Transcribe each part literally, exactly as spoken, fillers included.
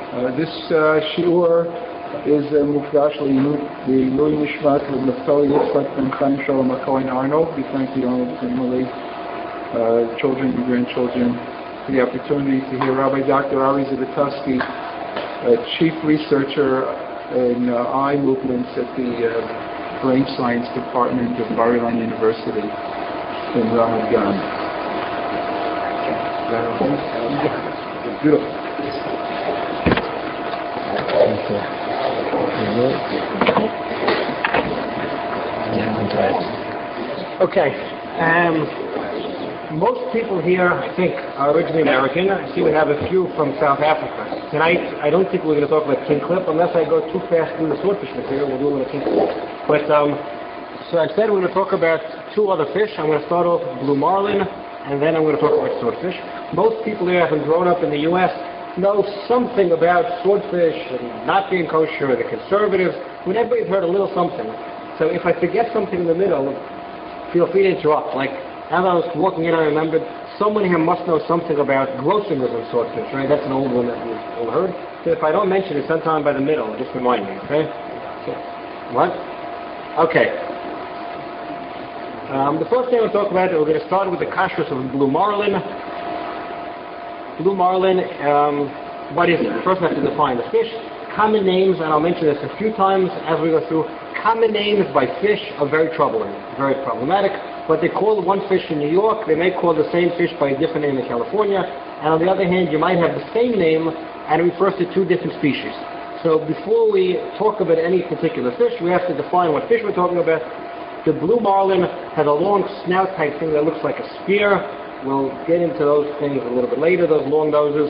Uh, this uh, shiur is a mufgash l'ilui nishmat l'Naftali Yitzchak ben Chaim Shalom HaKohen Arnold. We thank the Arnold family, uh, children and grandchildren, for the opportunity to hear Rabbi Doctor Ari Zivotofsky, uh, chief researcher in uh, eye movements at the uh, Brain Science Department of Bar-Ilan University in Ramat Gan. Beautiful. Okay. Um, most people here, I think, are originally American. I see we have a few from South Africa. Tonight, I don't think we're going to talk about king clip unless I go too fast through the swordfish material. We'll do a little king clip. But um, so instead, we're going to talk about two other fish. I'm going to start off with blue marlin, and then I'm going to talk about swordfish. Most people here, having grown up in the U S, know something about swordfish and not being kosher, the conservatives. When everybody's heard a little something. So if I forget something in the middle, feel free to interrupt. Like, as I was walking in, I remembered someone here must know something about grossiness of swordfish, right? That's an old one that we've all heard. So if I don't mention it sometime by the middle, just remind me, okay? So, what? Okay. Um, the first thing we'll talk about, we're going to start with the kashrus of blue marlin. Blue marlin, um, what is it? First we have to define the fish. Common names, and I'll mention this a few times as we go through, common names by fish are very troubling, very problematic. What they call one fish in New York, they may call the same fish by a different name in California. And on the other hand, you might have the same name and it refers to two different species. So before we talk about any particular fish, we have to define what fish we're talking about. The blue marlin has a long snout type thing that looks like a spear. We'll get into those things a little bit later, those long noses.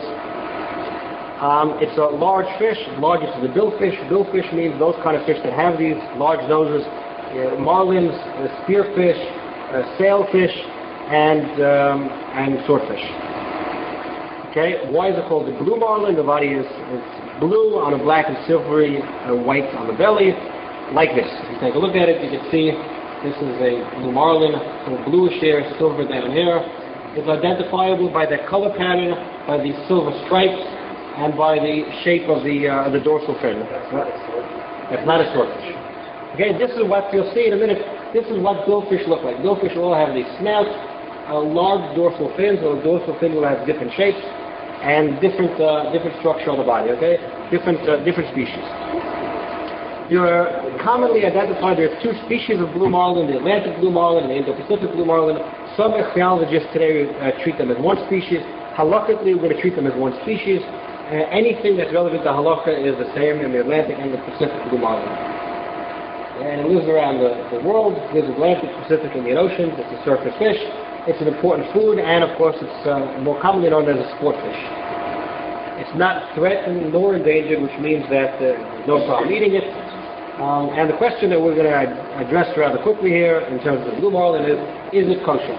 Um, it's a large fish, largest is the billfish. Billfish means those kind of fish that have these large noses. Uh, marlins, uh, spearfish, uh, sailfish, and um, and swordfish. Okay, why is it called the blue marlin? The body is, is blue on a black and silvery uh, white on the belly, like this. If you take a look at it, you can see this is a blue marlin, so bluish here, silver down here. It's identifiable by the color pattern, by the silver stripes, and by the shape of the uh, the dorsal fin. That's not a swordfish. Okay, this is what you'll see in a minute. This is what billfish look like. Billfish all have these snouts, uh, large dorsal fins, or the dorsal fin will have different shapes and different uh, different structure on the body. Okay, different uh, different species. You are commonly identified. There are two species of blue marlin: the Atlantic blue marlin and the Indo-Pacific blue marlin. Some ichthyologists today uh, treat them as one species. Halakhically, we're going to treat them as one species. Uh, anything that's relevant to halakha is the same in the Atlantic and the Pacific blue marlin. And it lives around the, the world. It lives in the Atlantic, Pacific, and the oceans. It's a surface fish. It's an important food, and of course, it's uh, more commonly known as a sport fish. It's not threatened nor endangered, which means that uh, there's no problem eating it. Um, and the question that we're going to ad- address rather quickly here in terms of the blue marlin is, is it kosher?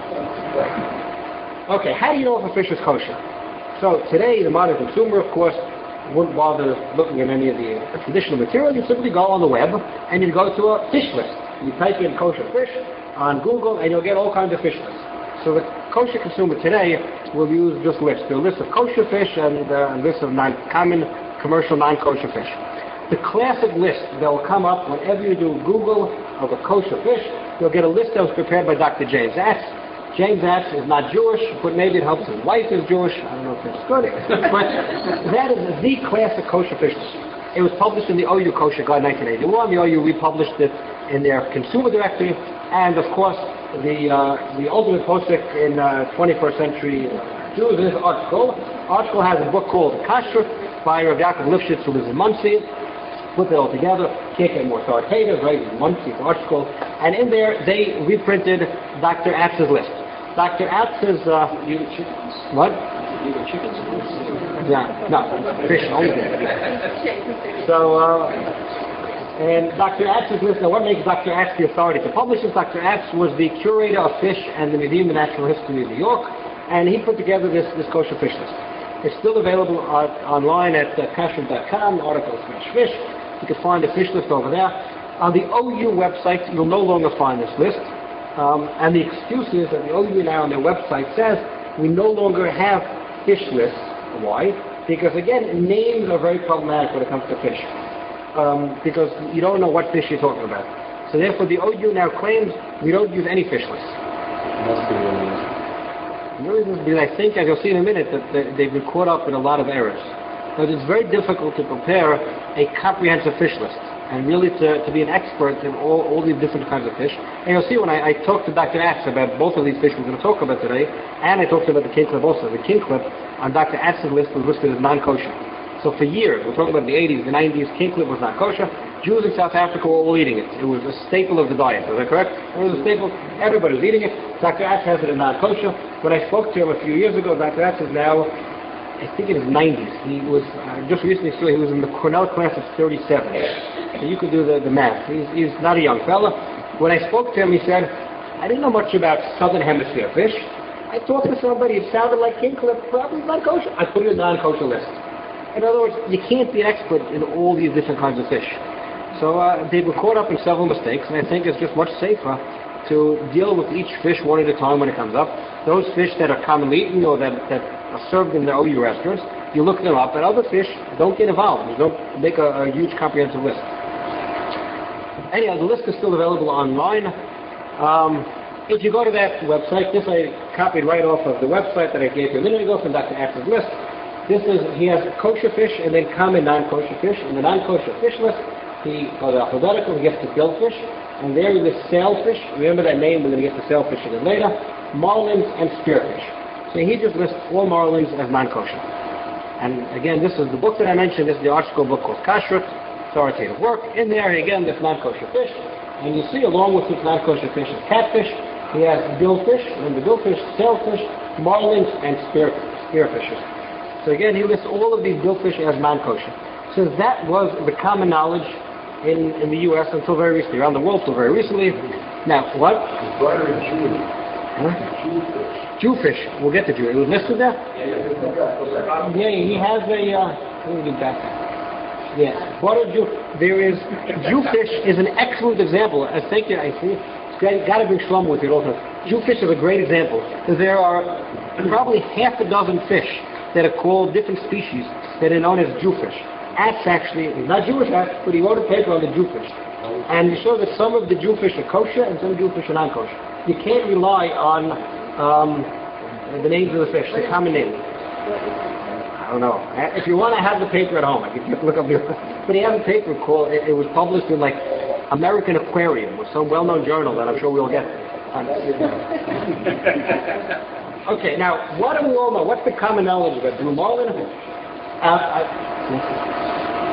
Okay, how do you know if a fish is kosher? So today, the modern consumer, of course, wouldn't bother looking at any of the traditional material. You simply go on the web and you go to a fish list. You type in kosher fish on Google and you'll get all kinds of fish lists. So the kosher consumer today will use this list. There are lists of kosher fish and uh, lists of non- common commercial non-kosher fish. The classic list that will come up whenever you do Google of a kosher fish, you'll get a list that was prepared by Doctor James Atz. James Atz is not Jewish, but maybe it helps his wife is Jewish. I don't know if that's good. But that is the classic kosher fish list. It was published in the O U Kosher Guide nineteen eighty-one. The O U republished it in their consumer directory. And of course, the uh, the ultimate posik in uh, twenty-first century Jews is Article. Article has a book called Kashrut by Rav Yaakov Lifshitz, who lives in Monsey. Put it all together, can't get more authoritative, right? Monsey Article. And in there, they reprinted Doctor Atz's list. Doctor Atz's, uh, you eat chickens. What? You eat chickens. Yeah, no, fish only. So, uh, and Doctor Atz's list, now what makes Doctor Atz the authority to publish this? Doctor Atz was the curator of fish and the Museum of Natural History of New York, and he put together this, this kosher fish list. It's still available on, online at uh, kashrut dot com, articles slash fish. You can find the fish list over there. On the O U website, you'll no longer find this list. Um, and the excuse is that the O U now on their website says we no longer have fish lists. Why? Because again, names are very problematic when it comes to fish. Um, because you don't know what fish you're talking about. So therefore the O U now claims we don't use any fish list. Must be really The reason is because I think, as you'll see in a minute, that that they've been caught up in a lot of errors. But it's very difficult to prepare a comprehensive fish list and really to, to be an expert in all, all these different kinds of fish. And you'll see when I, I talked to Doctor Atz about both of these fish we're going to talk about today, and I talked about the king clip also. The king clip on Doctor Atz's list was listed as non-kosher. So for years, we're talking about the eighties, the nineties, king clip was not kosher. Jews in South Africa were all eating it. It was a staple of the diet. Is that correct? It was a staple. Everybody was eating it. Doctor Atz has it in non-kosher. When I spoke to him a few years ago, Doctor Atz is now, I think in his nineties. He was, uh, just recently saw he was in the Cornell class of thirty-seven. So you could do the, the math. He's, he's not a young fella. When I spoke to him, he said, I didn't know much about Southern Hemisphere fish. I talked to somebody, it sounded like king clip, probably not kosher. I put it in a non-kosher list. In other words, you can't be an expert in all these different kinds of fish. So uh, they were caught up in several mistakes, and I think it's just much safer to deal with each fish one at a time when it comes up. Those fish that are commonly eaten or that, that are served in the O U restaurants, you look them up, and other fish, don't get involved. You don't make a, a huge comprehensive list. Anyhow, the list is still available online. Um, if you go to that website, this I copied right off of the website that I gave you a minute ago from Doctor Atz's list. This is, he has kosher fish and then common non-kosher fish. In the non-kosher fish list, he goes alphabetical, he gets the billfish, and there he lists sailfish. Remember that name, we're going to get to sailfish again later. Marlins and spearfish. So he just lists all marlins as non-kosher. And again, this is the book that I mentioned. This is the art school book called Kashrut, authoritative work. In there, again, this non-kosher fish. And you see, along with this non-kosher fish is catfish. He has billfish, remember billfish, sailfish, marlins, and spear, spearfishes. So again, he lists all of these billfish as non-kosher. So that was the common knowledge in, in the U S until very recently, around the world until very recently. Now, what? butter and Jew. Huh? Jewfish. Jewfish. We'll get to Jew. It was listed there? Yeah, yeah. Yeah, he has a, uh, let me get back. Yes, butter Jew. There is, Jewfish is an excellent example. I think, I see, it's got to bring Shlomo with you also. Jewfish is a great example. There are probably half a dozen fish that are called different species that are known as Jewfish. Atz actually, he's not Jewish, Atz, but he wrote a paper on the Jewfish. And he showed that some of the Jewfish are kosher and some Jewfish are non-kosher. You can't rely on um, the names of the fish, the common name. I don't know. If you want to have the paper at home, I can look up the. But he has a paper called, it, it was published in like American Aquarium, with some well-known journal that I'm sure we'll get. Okay, now, what do we all know? What's the common knowledge about blue marlin? Uh, I,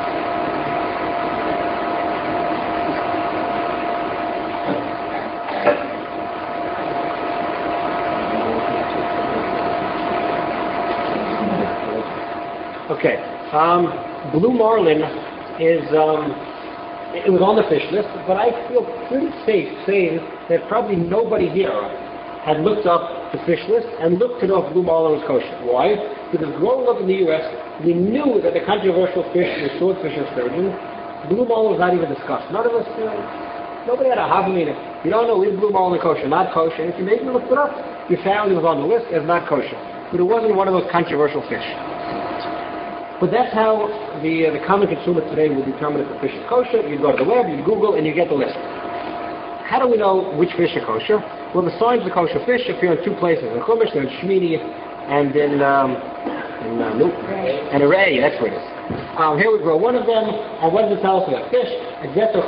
Okay, um, blue marlin is, um, it was on the fish list, but I feel pretty safe saying that probably nobody here had looked up the fish list and looked to know if blue marlin was kosher. Why? Because growing up in the U S, we knew that the controversial fish was swordfish and sturgeon. Blue marlin was not even discussed. None of us, uh, nobody had a havamina. You don't know, is blue marlin kosher, not kosher. And if you maybe looked it up, you found it was on the list as not kosher. But it wasn't one of those controversial fish. But that's how the uh, the common consumer today will determine if a fish is kosher. You go to the web, you Google, and you get the list. How do we know which fish are kosher? Well, the signs of kosher fish appear in two places: in Chumash, in Shmini, and in um, in uh, no, and Array. That's where it is. Um, here we go. One of them. And what does it tell us about fish? Very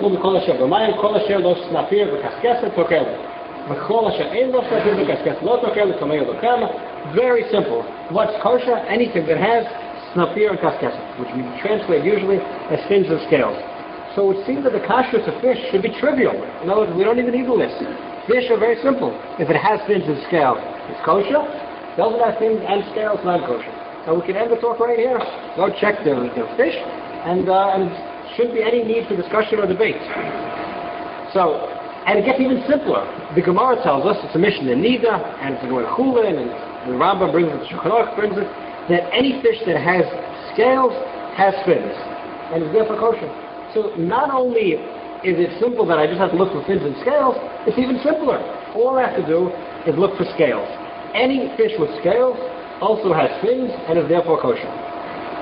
simple. What's kosher? Anything that has snapir and kaskesset, which we translate usually as fins and scales. So it seems that the kashrus of fish should be trivial. In other words, we don't even need a list. Fish are very simple. If it has fins and scales, it's kosher. Doesn't have fins and scales, not kosher. And we can end the talk right here. Go check the, the fish, and uh, and shouldn't be any need for discussion or debate. So, and it gets even simpler. The Gemara tells us, it's a mission in Nida, and it's going to Chulin, and the Rambam brings it, the Shulchan Aruch brings it, that any fish that has scales has fins, and is therefore kosher. So not only is it simple that I just have to look for fins and scales, it's even simpler. All I have to do is look for scales. Any fish with scales also has fins and is therefore kosher.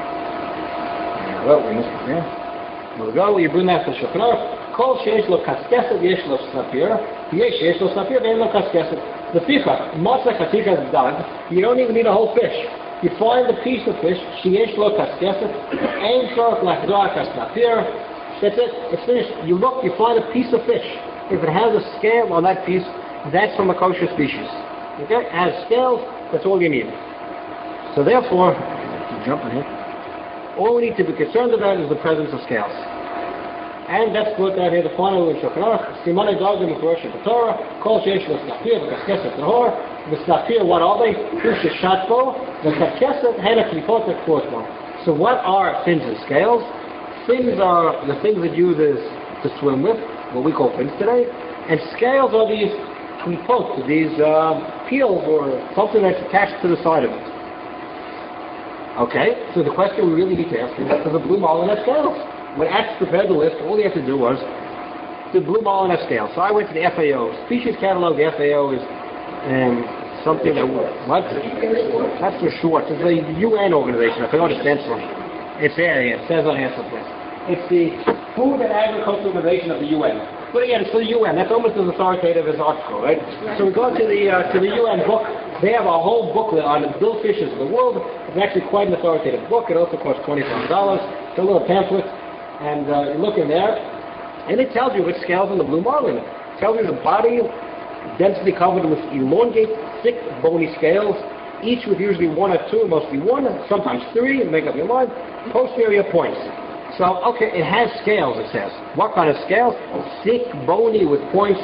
well, we missed it there. We'll go, you bring that to Shulchan Aruch. Kol sheyesh lo kaskeset yesh lo snapir, yesh yesh lo snapir, ve'en lo kaskeset. The ficha, matzah katikas dag, you don't even need a whole fish. You find a piece of fish, sheyesh lo kaskeset, ein tzorach lachdoa kasnapir. That's it, it's finished. You look, you find a piece of fish. If it has a scale on that piece, that's from a kosher species. Okay? It has scales, that's all you need. So therefore, jumping here, all we need to be concerned about is the presence of scales. And that's put out here, the final in Shulchan Aruch, Simanei Dargim Mefurash in the Torah, Kol Sheish L'Snapir, V'Kaskeset Tahor, the Snapir, what are they? Kusha Shatbo, the Kaskeset, Hena Klipot Ekfortmo. So what are fins and scales? Fins are the things that you use to swim with, what we call fins today, and scales are these klipot, these uh, peels or something that's attached to the side of it. Okay, so the question we really need to ask is, does the blue marlin have scales? When Axe prepared the list, all he had to do was, the blue marlin have scales. So I went to the F A O. Species Catalog, the F A O is um, something that, what? That's for short. It's a U N organization. I forgot what it stands for. It's there, yeah, it says on here something. It's the Food and Agriculture Organization of the U N. But again, it's for the U N. That's almost as authoritative as article, right? So we go to the uh, to the U N book. They have a whole booklet on the billfishes of the world. It's actually quite an authoritative book. It also costs twenty-five dollars. It's a little pamphlet. And uh, you look in there, and it tells you which scales in the blue marlin. It tells you the body densely covered with elongate, thick, bony scales, each with usually one or two, mostly one, sometimes three, and make up your mind. Posterior points. So, okay, it has scales, it says. What kind of scales? Thick, bony, with points.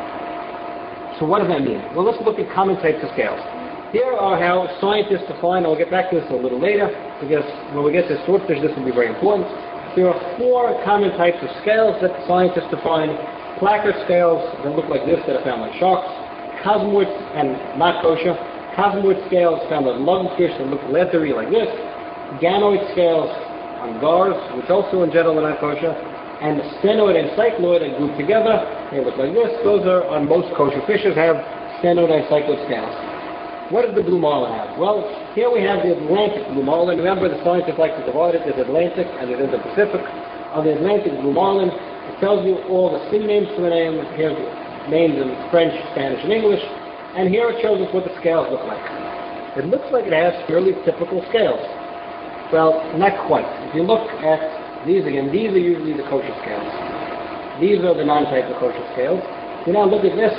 So what does that mean? Well, let's look at common types of scales. Here are how scientists define, I'll get back to this a little later, because when we get to swordfish, this will be very important. There are four common types of scales that scientists define. Placard scales that look like this that are found on sharks. Cosmoid and not kosher. Cosmoid scales found on lungfish that look leathery like this. Ganoid scales on gars, which also in general are not kosher. And stenoid and cycloid are grouped together. They look like this. Those are on most kosher fishes have stenoid and cycloid scales. What does the blue marlin have? Well, here we have the Atlantic blue marlin. Remember, the scientists like to divide it. There's Atlantic and there's the Pacific. On the Atlantic blue marlin, it tells you all the fin names for the name. Here's names in French, Spanish, and English. And here it shows us what the scales look like. It looks like it has fairly typical scales. Well, not quite. If you look at these again, these are usually the kosher scales. These are the non-type of kosher scales. You now look at this.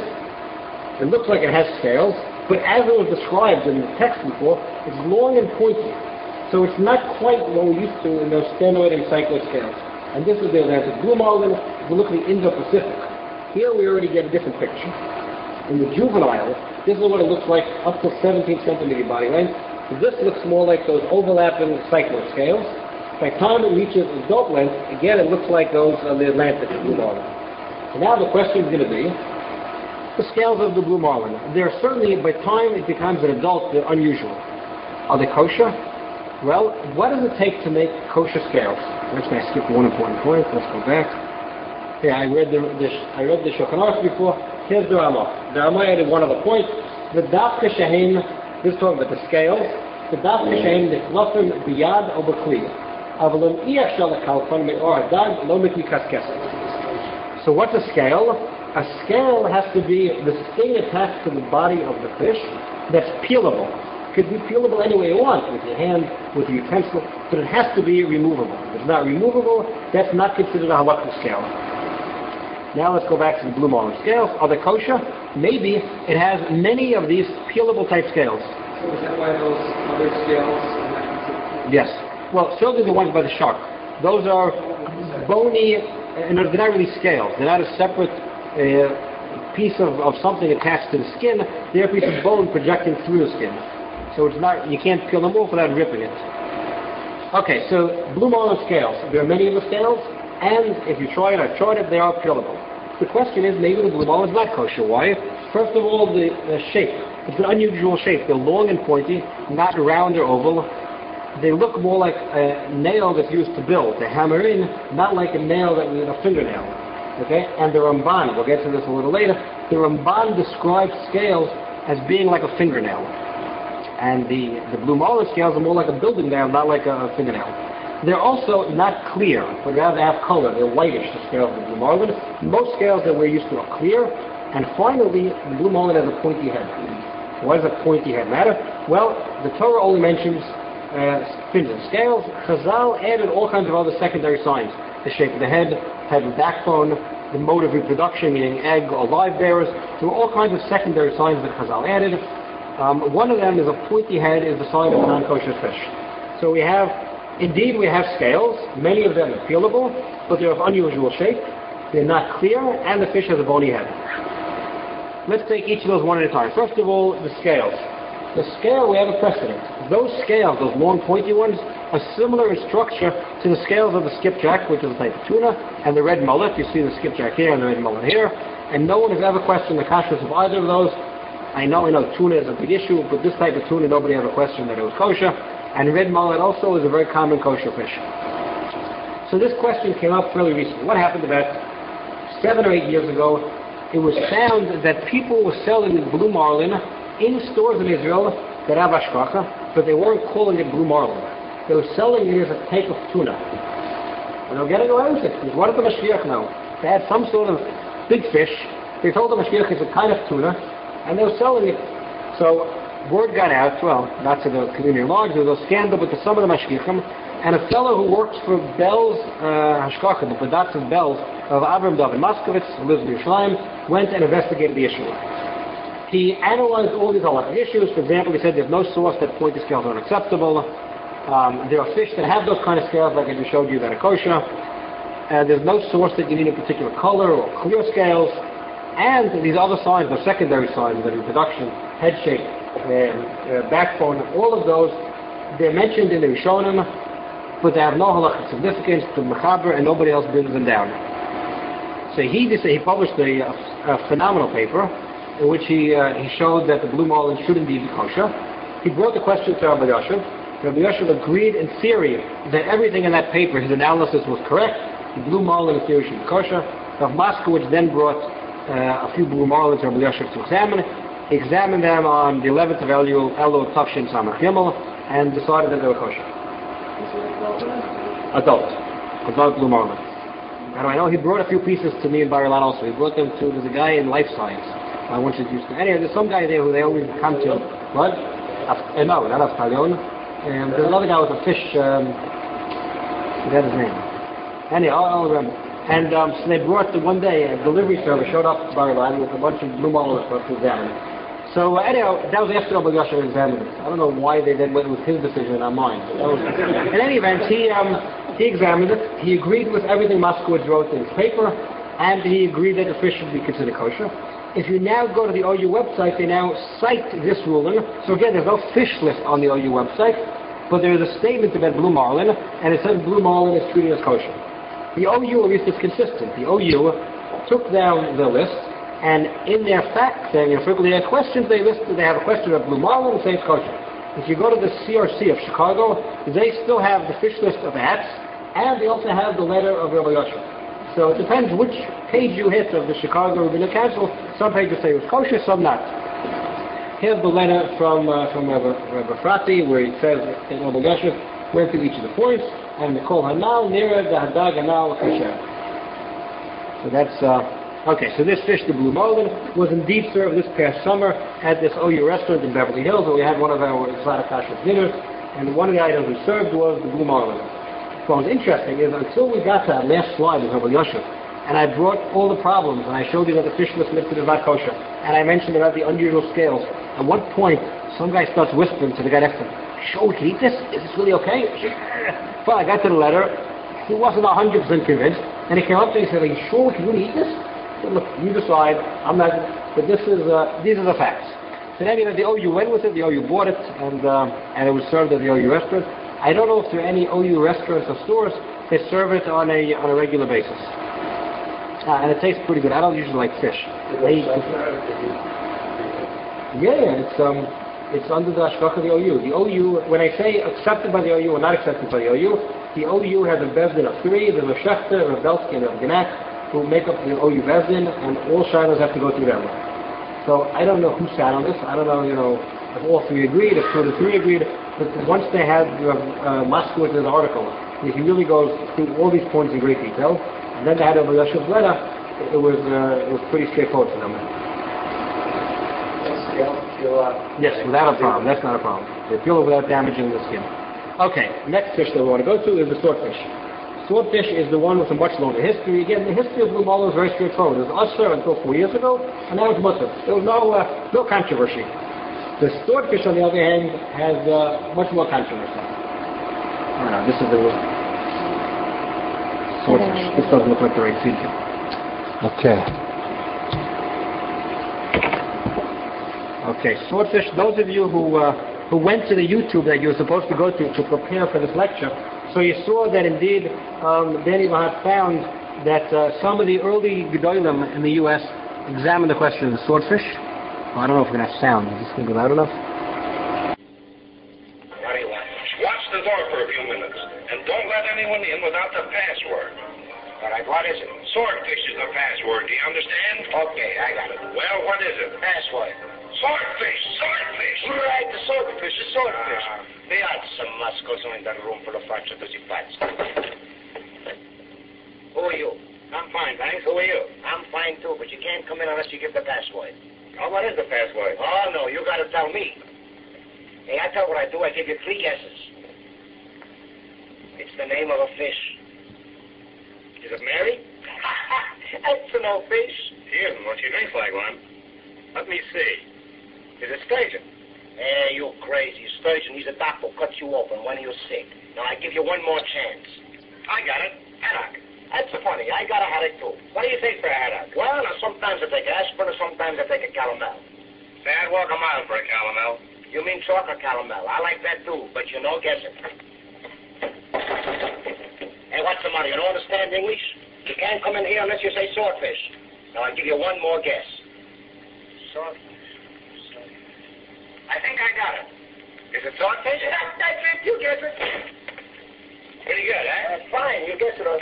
It looks like it has scales. But as it was described in the text before, it's long and pointy. So it's not quite what we're used to in those stenoid and cycloid scales. And this is the Atlantic blue marlin. If we look at the Indo-Pacific, here we already get a different picture. In the juvenile, this is what it looks like up to seventeen centimeter body length. This looks more like those overlapping cycloid scales. By the time it reaches adult length, again it looks like those on the Atlantic blue marlin. So now the question is going to be, the scales of the blue marlin. They're certainly, by the time it becomes an adult, they're unusual. Are they kosher? Well, what does it take to make kosher scales? I'm just going to skip one important point. Let's go back. Yeah, I read the, the I read the Shulchan Aruch before. Here's the Ramah. The Ramah added one other point. The dafka shehem, this is talking about the scales. The dafka shehem nechlafim biyad o b'kli. Avalon iyachshal lekalfan me'or adag lo mitli kaskeset. So what's a scale? A scale has to be the thing attached to the body of the fish that's peelable. It could be peelable any way you want, with your hand, with a utensil, but it has to be removable. If it's not removable, that's not considered a halakha scale. Now let's go back to the blue marlin scales. Are they kosher? Maybe. It has many of these peelable type scales. So is that why those other scales are not considered? Yes. Well, certainly the ones by the shark. Those are bony, and they're not really scales. They're not a separate a piece of, of something attached to the skin. They're a piece of bone projecting through the skin. So it's not, you can't peel them off without ripping it. Okay, so blue marlin scales. There are many of the scales, and if you try it, I've tried it, they are peelable. The question is, maybe the blue marlin is not kosher. Why? First of all, the, the shape. It's an unusual shape. They're long and pointy, not round or oval. They look more like a nail that's used to build, to hammer in, not like a nail that with a fingernail. Okay, and the Ramban, we'll get to this a little later, the Ramban describes scales as being like a fingernail. And the, the blue marlin scales are more like a building nail, not like a fingernail. They're also not clear, but rather they have color. They're whitish, the scales of the blue marlin. Most scales that we're used to are clear. And finally, the blue marlin has a pointy head. Why does a pointy head matter? Well, the Torah only mentions uh, fins and scales. Chazal added all kinds of other secondary signs. The shape of the head, type of backbone, the mode of reproduction, meaning egg or live bearers. There were all kinds of secondary signs that Chazal added. Um, one of them is a pointy head is the sign of a non-kosher fish. So we have, indeed we have scales. Many of them are peelable, but they're of unusual shape. They're not clear, and the fish has a bony head. Let's take each of those one at a time. First of all, the scales. The scale, we have a precedent. Those scales, those long pointy ones, are similar in structure to the scales of the skipjack, which is a type of tuna, and the red mullet. You see the skipjack here and the red mullet here. And no one has ever questioned the kashrus of either of those. I know, I know tuna is a big issue, but this type of tuna, nobody ever questioned that it was kosher. And red mullet also is a very common kosher fish. So this question came up fairly recently. What happened about seven or eight years ago? It was found that people were selling blue marlin in stores in Israel that have hashgacha, but they weren't calling it blue marlin. They were selling it as a type of tuna. And they were getting away with it. Because what did the Mashiach know? They had some sort of big fish. They told the Mashiach it's a kind of tuna, and they were selling it. So word got out, well, not to the community at large, there was a scandal, but to some of the Mashgichim, and a fellow who works for Bell's uh, Hashgacha, the Badatz of Bell's, of Avram David Moskowitz, who lives in Yerushalayim, went and investigated the issue. He analyzed all these halachic issues. For example, he said there's no source that pointy scales are unacceptable. Um, there are fish that have those kind of scales, like I just showed you, that are kosher. Uh, there's no source that you need a particular color or clear scales. And these other signs, the secondary signs, the reproduction, head shape, uh, uh, backbone, all of those, they're mentioned in the Rishonim, but they have no halachic significance to Mechaber, and nobody else brings them down. So he he published a, a phenomenal paper in which he uh, he showed that the blue marlin should indeed be kosher. He brought the question to Rabbi Yashiv. Rabbi Yashiv agreed in theory that everything in that paper, his analysis was correct. The blue marlin in theory should be kosher. Rav Moskowitz then brought uh, a few blue marlins to Rabbi Yashiv to examine. He examined them on the eleventh of Elul, Elul Tafshin Samach Gimel, and decided that they were kosher. Adult. Adult blue marlin. How do I know? He brought a few pieces to me in Bar Ilan also. He brought them to, there's a guy in Life Science. I want you to use them. Anyway, there's some guy there who they always come to. What? Uh, no, not Aftalion. Um, there's another guy with a fish, um, I forget his name. Anyway, I'll, I'll remember. And um, so they brought the one day, a delivery service showed up to Bar Ilan with a bunch of blue marlin for us to examine. So uh, anyhow, that was after Rabbi Yashiv examined it. I don't know why they then went with his decision and not mine. That was, in any event, he um, he examined it. He agreed with everything Moskowitz wrote in his paper, and he agreed that the fish should be considered kosher. If you now go to the O U website, they now cite this ruling. So again, there's no fish list on the O U website, but there is a statement about blue marlin, and it says blue marlin is treated as kosher. The O U, at least, is consistent. The O U took down the list, and in their fact saying, if frequently they have questions, they list, they have a question of blue marlin and say it's kosher. If you go to the C R C of Chicago, they still have the fish list of hats, and they also have the letter of Rabbi Yashiv. So it depends which page you hit of the Chicago Rabbinic Council. Some pages say it was kosher, some not. Here's the letter from uh, from Rabbi, Rabbi Frati, where it says that Rabbi Yashiv went through each of the points, and they call Hanal, Nira, the Hadag, Hanal, Kasher. So that's, uh, okay, so this fish, the blue marlin, was indeed served this past summer at this O U restaurant in Beverly Hills, where we had one of our exotic kashrus dinners, and one of the items we served was the blue marlin. What was interesting is until we got to that last slide with Rabbi Yashiv, and I brought all the problems, and I showed you that the fish list listed is not kosher, and I mentioned about the unusual scales. At one point, some guy starts whispering to the guy next to him, "Sure, we can eat this? Is this really okay?" Well, I got to the letter. He wasn't one hundred percent convinced, and he came up to me and said, "Are you sure we can really eat this?" I said, "Look, you decide. I'm not, but this is uh, these are the facts." So anyway, the O U went with it, the O U bought it, and um, and it was served at the O U restaurant. I don't know if there are any O U restaurants or stores that serve it on a on a regular basis. Uh, and it tastes pretty good. I don't usually like fish. I eat yeah, yeah, it's um, it's under the hashgacha of the O U. The O U, when I say accepted by the O U or not accepted by the O U, the O U has a bezdin of three. There's a Shechter, a Belsky, and a Gannat, who make up the O U bezdin, and all shilas have to go through them. So I don't know who sat on this. I don't know, you know, if all three agreed, if two of the three agreed. But once they had uh, uh, Moskowitz's article He really goes through all these points in great detail. And then they had over Yosef Leda, it was uh, it was pretty straightforward for them. Yes, without a problem. That's not a problem. They peel it without damaging the skin. Okay, next fish that we want to go to is the swordfish. Swordfish is the one with a much longer history. Again, the history of blue marlin is very straightforward. It was usher until four years ago, and now it's mutter. There was no uh, no controversy. The swordfish, on the other hand, has uh, much more controversy. Oh, no, this is the swordfish. This doesn't look like the right seed. Okay. Okay, swordfish. Those of you who uh, who went to the YouTube that you were supposed to go to to prepare for this lecture, so you saw that indeed um, Danny Lahat found that uh, some of the early Gedolim in the U S examined the question of the swordfish. Oh, I don't know if we're going to have sound. Is this going to be loud enough? What do you want? Watch the door for a few minutes, and don't let anyone in without the password. All right, what is it? Swordfish is the password, do you understand? Okay, I got it. Well, what is it? Password. Swordfish! Swordfish! Right, the swordfish, the swordfish. Ah. They had some muscles in that room full of fudge to the butts. Who are you? I'm fine, thanks. Who are you? I'm fine too, but you can't come in unless you give the password. Oh, what is the password? Oh, no, you gotta tell me. Hey, I tell what I do, I give you three guesses. It's the name of a fish. Is it Mary? That's no fish. She isn't. Well, she drinks like one. Let me see. Is it sturgeon? Hey, you crazy. Sturgeon, he's a doctor who cuts you open when you're sick. Now, I give you one more chance. I got it. Haddock. That's funny. I got a headache, too. What do you take for a haddock? Well, now, sometimes I take aspirin, and sometimes I take a calomel. Say, I'd walk a mile for a calomel. You mean chalk or calomel? I like that, too, but you know, guess it. Hey, what's the matter? You don't understand English? You can't come in here unless you say swordfish. Now, I'll give you one more guess. Swordfish. I think I got it. Is it swordfish? That's it. You guess it. Pretty good, eh? That's fine. You guess it. All.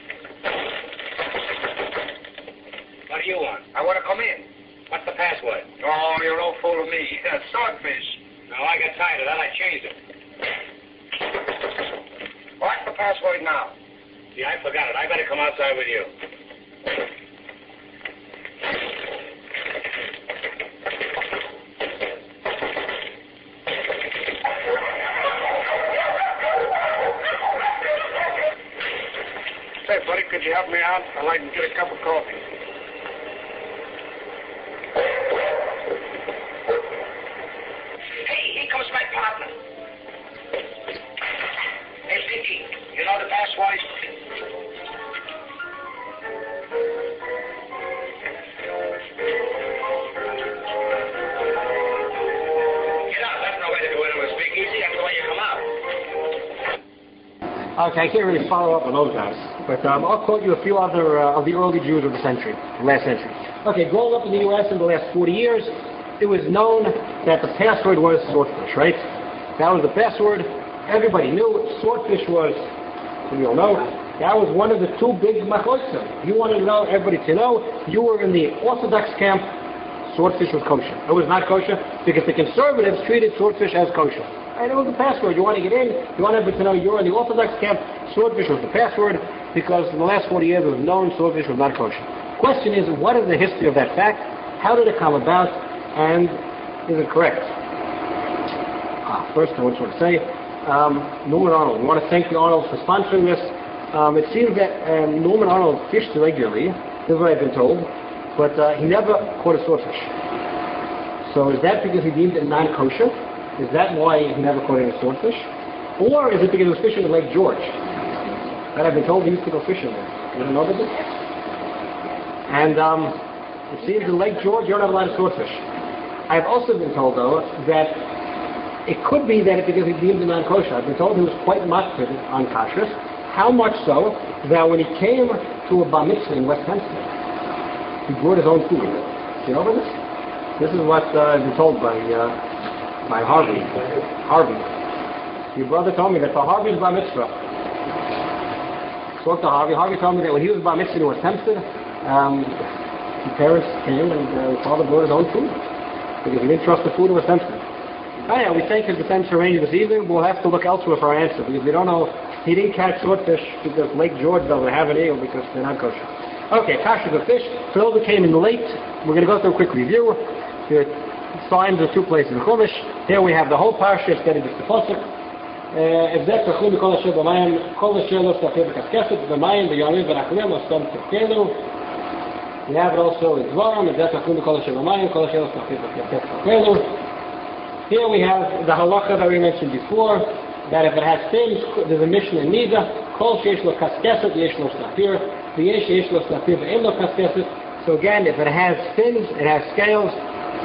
What do you want? I want to come in. What's the password? Oh, you're no fool of me. Swordfish. No, I got tired of that. I changed it. What's the password now? See, I forgot it. I better come outside with you. Say, buddy, could you help me out? I'd like to get a cup of coffee. Hey, here comes my partner. Hey, Vicky, you know the password? Get out. That's no way to do it. It was speakeasy. That's the way you come out. Okay, I can't really follow up on those guys, but um, I'll quote you a few other uh, of the early Jews of the century, the last century. Okay, growing up in the U S in the last forty years, it was known that the password was swordfish, right? That was the password. Everybody knew swordfish was, we all know, that was one of the two big machlosim. You wanted to know, everybody to know, you were in the Orthodox camp, swordfish was kosher. It was not kosher because the conservatives treated swordfish as kosher. And it was the password. You want to get in, you want everybody to know you're in the Orthodox camp, swordfish was the password because in the last forty years it was known swordfish was not kosher. Question is, what is the history of that fact? How did it come about? And is it correct? Ah, first I want to say, um, Norman Arnold. We want to thank the Arnolds for sponsoring this. Um, it seems that um, Norman Arnold fished regularly, this is what I've been told, but uh, he never caught a swordfish. So is that because he deemed it non-kosher? Is that why he never caught any swordfish? Or is it because he was fishing in Lake George? And I've been told he used to go fishing there. You don't know about this? And um, it seems in Lake George you don't have a lot of swordfish. I've also been told, though, that it could be that it because he deemed it non-kosher. I've been told he was quite makpid on kashrus. How much so that when he came to a bar mitzvah in West Hempstead, he brought his own food. Do you know about this? This is what uh, I've been told by uh, by Harvey. Harvey. Your brother told me that for Harvey's bar mitzvah, I spoke to Harvey. Harvey told me that when he was bar mitzvah in West Hempstead, um, his parents came and uh, his father brought his own food because he didn't trust the food in West Hempstead. Oh yeah, we thank his defense arranged this evening. We'll have to look elsewhere for our answer because we don't know He didn't catch swordfish because Lake George doesn't have an eel because they're not kosher. Okay, kashrus of fish. For those who came in late, we're going to go through a quick review. Here are signs of two places in Chumash. Here we have the whole parsha instead of just the pasuk. If that's a chum kol asher b'mayim, kol asher lo stafir b'kaskefet, b'mayim v'yamim v'rachmim lo stam tefkelu. We have it also in Dvarim. If that's a chum kol asher b'mayim, kol asher lo stafir b'kaskefet tefkelu. Here we have the halacha that we mentioned before, that if it has fins, there's a mission in Nida, kol sheish lo kaskefet, yesh lo stafir, v'yesh yesh lo stafir v'em lo kaskefet. So again, if it has fins, it has scales,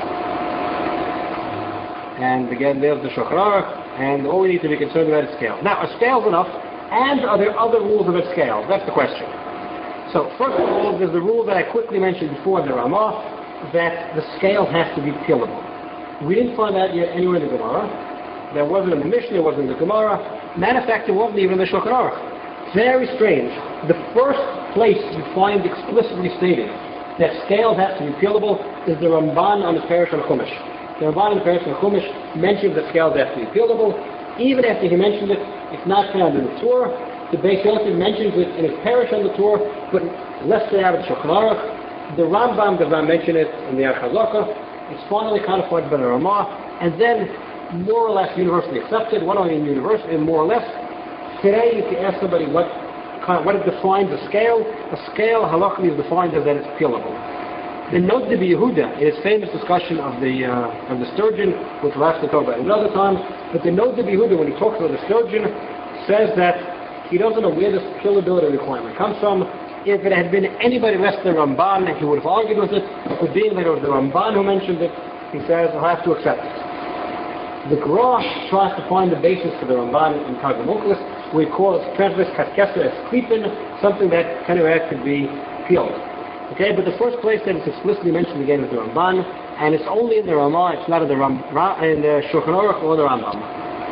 and again there's the Shulchan Aruch, and all we need to be concerned about is scale. Now, are scales enough, and are there other rules of its scale? That's the question. So, first of all, there's the rule that I quickly mentioned before in the Ramah, that the scale has to be peelable. We didn't find that yet anywhere in the Gemara. There wasn't in the Mishnah, it wasn't in the Gemara. Matter of fact, it wasn't even in the Shulchan Aruch. Very strange. The first place you find explicitly stated that scales have to be peelable is the Ramban on the Parish on Chumash. The Ramban on the Parish on Chumash mentions that scales have to be peelable. Even after he mentioned it, it's not found in the Torah. The Beis Yosef mentions it in his Parish on the Torah, but less than out of the Shulchan Aruch. The Rambam does not mention it in the Aruch HaZakah. It's finally codified by the Ramah, and then more or less universally accepted. What do I mean universally? More or less. Today, if you ask somebody what kind of, what it defines a scale, a scale halachically is defined as that it's peelable. The Note de Yehuda, in his famous discussion of the uh, of the sturgeon, which we'll have to talk about another time, but the Note de Yehuda, when he talks about the sturgeon, says that he doesn't know where this peelability requirement comes from. If it had been anybody less than Ramban, he would have argued with it. But being that it was the Ramban who mentioned it, he says, I'll have to accept it. The Gra tries to find the basis for the Ramban in Targum Onkelos. We call it translates kaskeser as klipin, something that kind of could be peeled. Okay, but the first place that it's explicitly mentioned again is the Ramban, and it's only in the Ramah, it's not in the, Ram, in the Shulchan Aruch or the Rambam.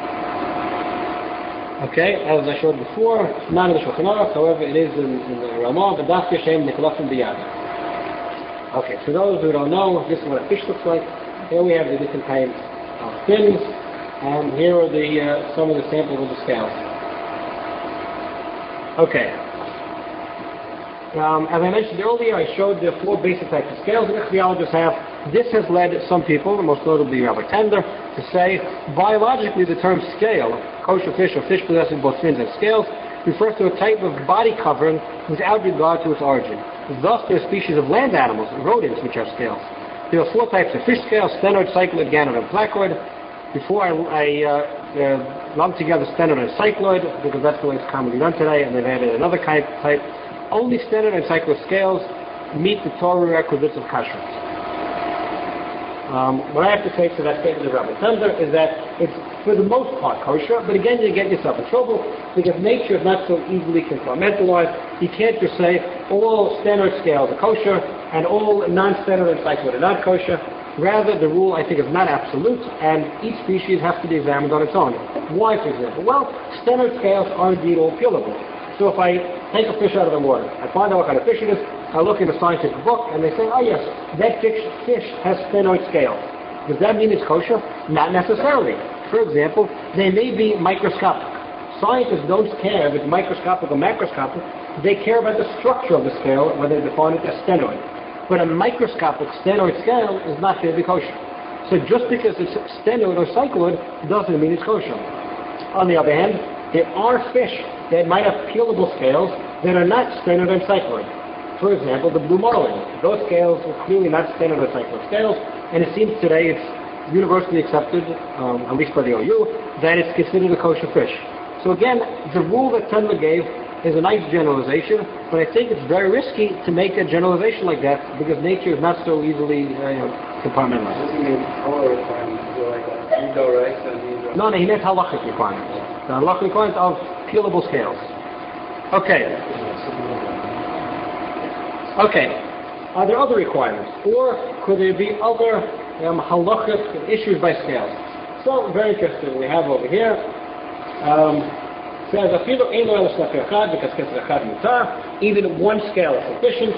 Okay, as I showed before, it's not in the Shulchan Aruch, however it is in, in the Ramah, but that's Yashem Nikolafim Biyad. Okay, for those who don't know, this is what a fish looks like. Here we have the different kinds of fins, and here are the uh, some of the samples of the scales. Okay. Um, as I mentioned earlier, I showed the four basic types of scales that ichthyologists have. This has led some people, most notably Rabbi Tender, to say biologically the term scale, kosher fish or fish possessing both fins and scales, refers to a type of body covering without regard to its origin. Thus, there are species of land animals, rodents, which have scales. There are four types of fish scales: stenoid, cycloid, ganoid, and placoid. Before I, I uh, uh, lumped together stenoid and cycloid, because that's the way it's commonly done today, and they've added another type. Only stenoid and cycloid scales meet the Torah requisites of kashrut. Um, what I have to say to that statement of Rabbi Tender is that it's for the most part kosher, but again you get yourself in trouble because nature is not so easily compartmentalized. You can't just say all stenoid scales are kosher and all non-stenoid and cycloid are not kosher. Rather, the rule I think is not absolute, and each species has to be examined on its own. Why, for example? Well, stenoid scales are indeed all peelable. So if I take a fish out of the water, I find out what kind of fish it is, I look in a scientific book, and they say, oh yes, that fish, fish has sphenoid scales. Does that mean it's kosher? Not necessarily. For example, they may be microscopic. Scientists don't care if it's microscopic or macroscopic. They care about the structure of the scale, whether they define it as sphenoid. But a microscopic sphenoid scale is not going to be kosher. So just because it's sphenoid or cycloid doesn't mean it's kosher. On the other hand, there are fish that might have peelable scales that are not stenoid and cycloid. For example, the blue marlin. Those scales are clearly not stenoid or cycloid scales, and it seems today it's universally accepted, um, at least by the O U, that it's considered a kosher fish. So again, the rule that Tendler gave is a nice generalization, but I think it's very risky to make a generalization like that because nature is not so easily uh, you know, compartmentalized. Does he mean color requirements? So like a Indo rice and Indo? No, no, he meant halachic requirements. The halachic requirements of peelable scales. Okay. Okay. Are there other requirements? Or could there be other um, halachic issues by scales? So, very interesting. We have over here, um, says, even one scale is sufficient.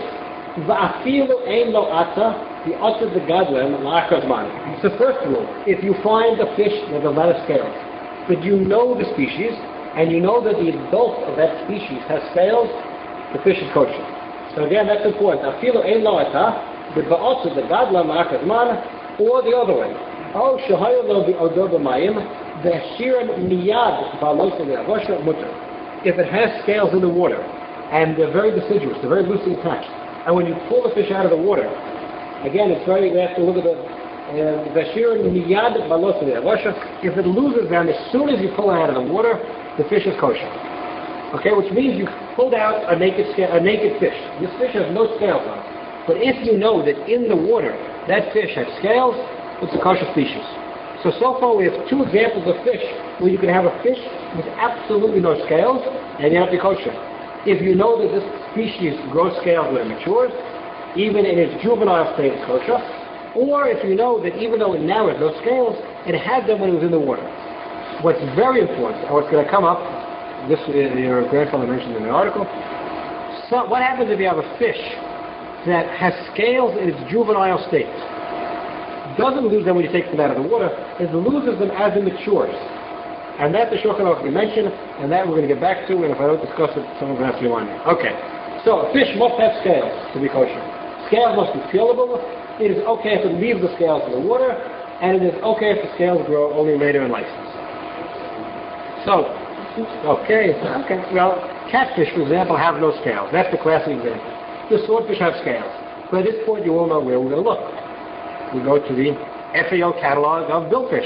So first rule, if you find a fish that does not have scales, but you know the species, and you know that the adult of that species has scales, the fish is kosher. So again, that's important. Afilu ein lo etah, the ba'otzu, the gadla ma'akad man, or the other way. Oh, shahayu lo bi'odor b'mayim, the shiran miyad ba'los le'avosha mutter. If it has scales in the water, and they're very deciduous, they're very loosely attached, and when you pull the fish out of the water, again, it's very, we have to look at the Vashir miyad balos le'avosha. If it loses them as soon as you pull it out of the water, the fish is kosher. Okay, which means you pulled out a naked scale, a naked fish. This fish has no scales on it. But if you know that in the water that fish has scales, it's a kosher species. So so far we have two examples of fish where you can have a fish with absolutely no scales and you have to be kosher. If you know that this species grows scales when it matures, even in its juvenile state it's kosher. Or if you know that even though it now has no scales, it had them when it was in the water. What's very important, and what's going to come up, this uh, your grandfather mentioned in the article, so what happens if you have a fish that has scales in its juvenile state? Doesn't lose them when you take them out of the water, it loses them as it matures. And that the Shulchan Aruch mentioned, and that we're going to get back to, and if I don't discuss it, someone's going to have to remind me. Okay, so a fish must have scales to be kosher. Scales must be peelable. It is okay if it leaves the scales in the water, and it is okay if the scales grow only later in life. So, okay, okay. Well, catfish, for example, have no scales. That's the classic example. The swordfish have scales. But at this point, you all know where we're going to look. We go to the F A O catalog of billfish.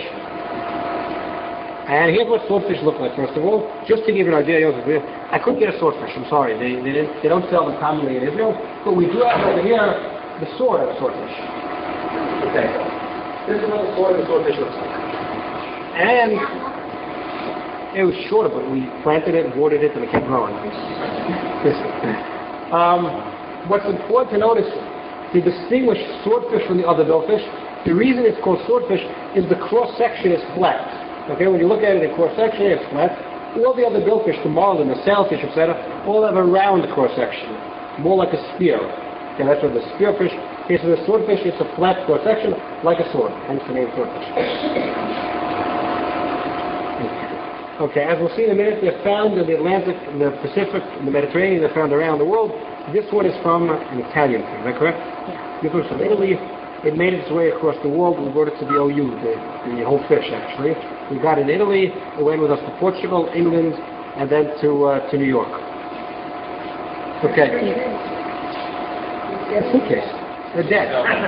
And here's what swordfish look like, first of all. Just to give you an idea, I couldn't get a swordfish. I'm sorry. They, they, didn't, they don't sell them commonly in Israel. But we do have over here the sword of a swordfish. Okay. This is what the sword of a swordfish looks like. And it was shorter, but we planted it and watered it, and it kept growing. um, what's important to notice, to distinguish swordfish from the other billfish, the reason it's called swordfish is the cross-section is flat. Okay, when you look at it in cross-section, it's flat. All the other billfish, the marlin, the sailfish, et cetera, all have a round cross-section, more like a spear. Okay, that's what the spearfish. Okay, so the swordfish, it's a flat cross-section, like a sword, hence the name swordfish. Okay, as we'll see in a minute, they're found in the Atlantic, in the Pacific, in the Mediterranean, they're found around the world. This one is from an Italian thing, is that correct? Yeah. This was from Italy. It made its way across the world. We brought it to the O U, the, the whole fish, actually. We got it in Italy. It went with us to Portugal, England, and then to uh, to New York. Okay. Yeah, suitcase. They're dead.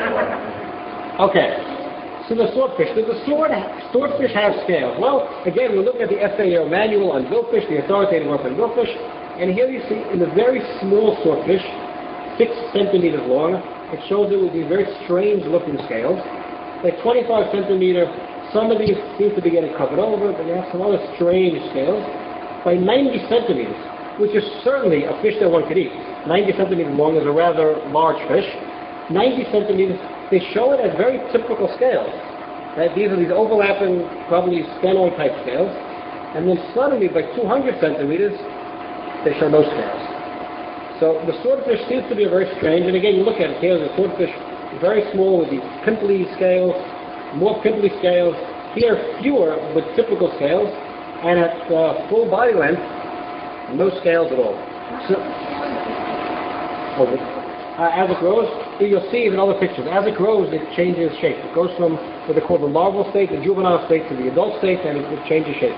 Okay. So the swordfish. Does the sword, swordfish have scales? Well, again, we're looking at the F A O manual on billfish, the authoritative one on billfish, and here you see in the very small swordfish, six centimeters long, it shows it with these very strange looking scales. Like twenty-five centimeter, some of these seem to be getting covered over, but they have some other strange scales. By ninety centimeters, which is certainly a fish that one could eat. ninety centimeters long is a rather large fish. ninety centimeters, they show it as very typical scales. Right? These are these overlapping, probably sphenoid type scales. And then suddenly, by two hundred centimeters, they show no scales. So the swordfish seems to be very strange. And again, you look at it here, the swordfish very small with these pimply scales, more pimply scales. Here, fewer with typical scales. And at uh, full body length, no scales at all. So, over. Uh, as it grows, you'll see in other pictures, as it grows, it changes shape. It goes from what they call the larval state, the juvenile state, to the adult state, and it, it changes shape.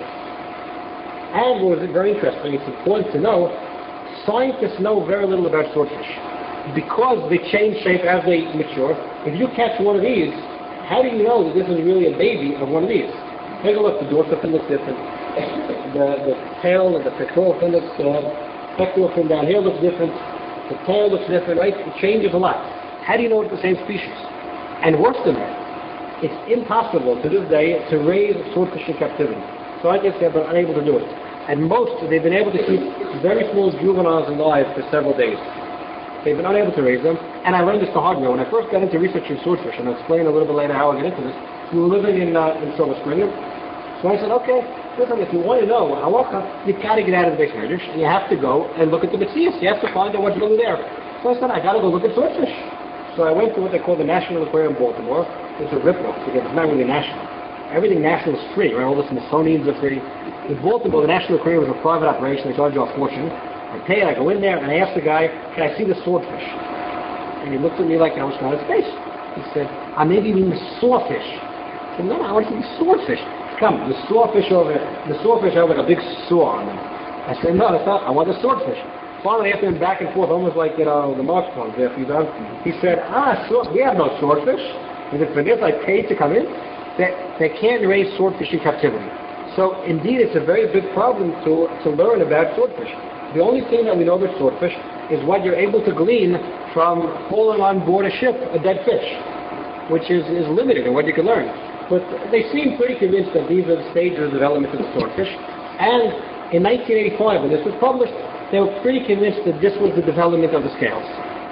And what is very interesting, it's important to know, scientists know very little about swordfish. Because they change shape as they mature, if you catch one of these, how do you know that this is really a baby of one of these? Take a look, the dorsal fin looks different. The, the tail and the pectoral fin looks, uh, pectoral fin down here looks different. The tail looks different, right? It changes a lot. How do you know it's the same species? And worse than that, it's impossible to this day to raise swordfish in captivity. Scientists have been unable to do it. And most, they've been able to keep very small juveniles alive for several days. They've been unable to raise them. And I learned this the hard way. When I first got into researching swordfish, and I'll explain a little bit later how I get into this, we were living in, uh, in Silver Spring. So I said, okay, listen, if you want to know halacha, you've got to get out of the base measures, and you have to go and look at the Metzius. You have to find out what's really there. So I said, I got to go look at swordfish. So I went to what they call the National Aquarium in Baltimore. It's a ripoff because it's not really national. everything national is free, right? All the Smithsonian's are free. In Baltimore, the National Aquarium was a private operation. They charge you a fortune. I pay it, I go in there, and I ask the guy, can I see the swordfish? And he looked at me like I was trying to space. He said, I maybe mean the sawfish. I said, no, I want to see the swordfish. Come, the swordfish over the swordfish have like a big saw on them. I said, no, that's not, I want the swordfish. Finally, after him back and forth, almost like, you know, the Marx ones there, he said, ah, sword, we have no swordfish. He said, for this I paid to come in. They, they can't raise swordfish in captivity. So, indeed, it's a very big problem to, to learn about swordfish. The only thing that we know about swordfish is what you're able to glean from pulling on board a ship a dead fish, which is, is limited in what you can learn. But they seem pretty convinced that these are the stages of development of the swordfish. And in nineteen eighty-five, when this was published, they were pretty convinced that this was the development of the scales.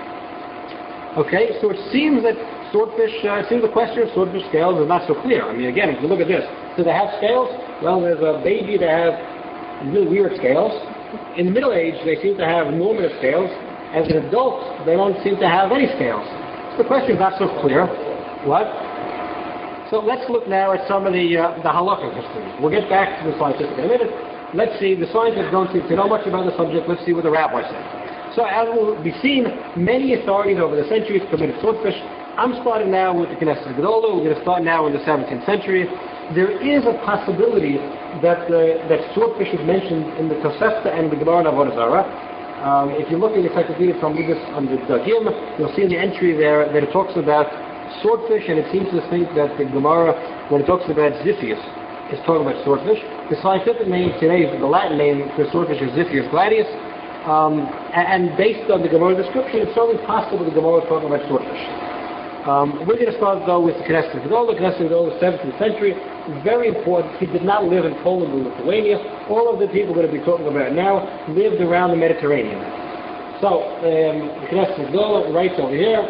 Okay, so it seems that swordfish, uh, it seems the question of swordfish scales is not so clear. I mean, again, if you look at this, do they have scales? Well, there's a baby that have really weird scales. In the Middle Age, they seem to have normative scales. As an adult, they don't seem to have any scales. So the question is not so clear. What? So let's look now at some of the uh, the halakhic history. We'll get back to the scientific in a minute. Let's see, the scientists don't seem to know much about the subject. Let's see what the rabbi said. So as will be seen, many authorities over the centuries committed swordfish. I'm starting now with the Knesset Gedolah. We're going to start now in the seventeenth century. There is a possibility that uh, that swordfish is mentioned in the Tosefta and the Gemara in Avodah Zarah. Um, if you look at the Encyclopedia Talmudis under Dagim, you'll see in the entry there that it talks about swordfish, and it seems to think that the Gemara, when it talks about Ziphius, is talking about swordfish. The scientific name today, the Latin name for swordfish is Ziphius gladius, um, and, and based on the Gemara description, it's only possible the Gemara is talking about swordfish. Um, we're going to start, though, with the Knesset Gedolah. Knesset Gedolah, seventeenth century. Very important. He did not live in Poland or Lithuania. All of the people we're going to be talking about now lived around the Mediterranean. So, um, the Knesset Gedolah writes over here,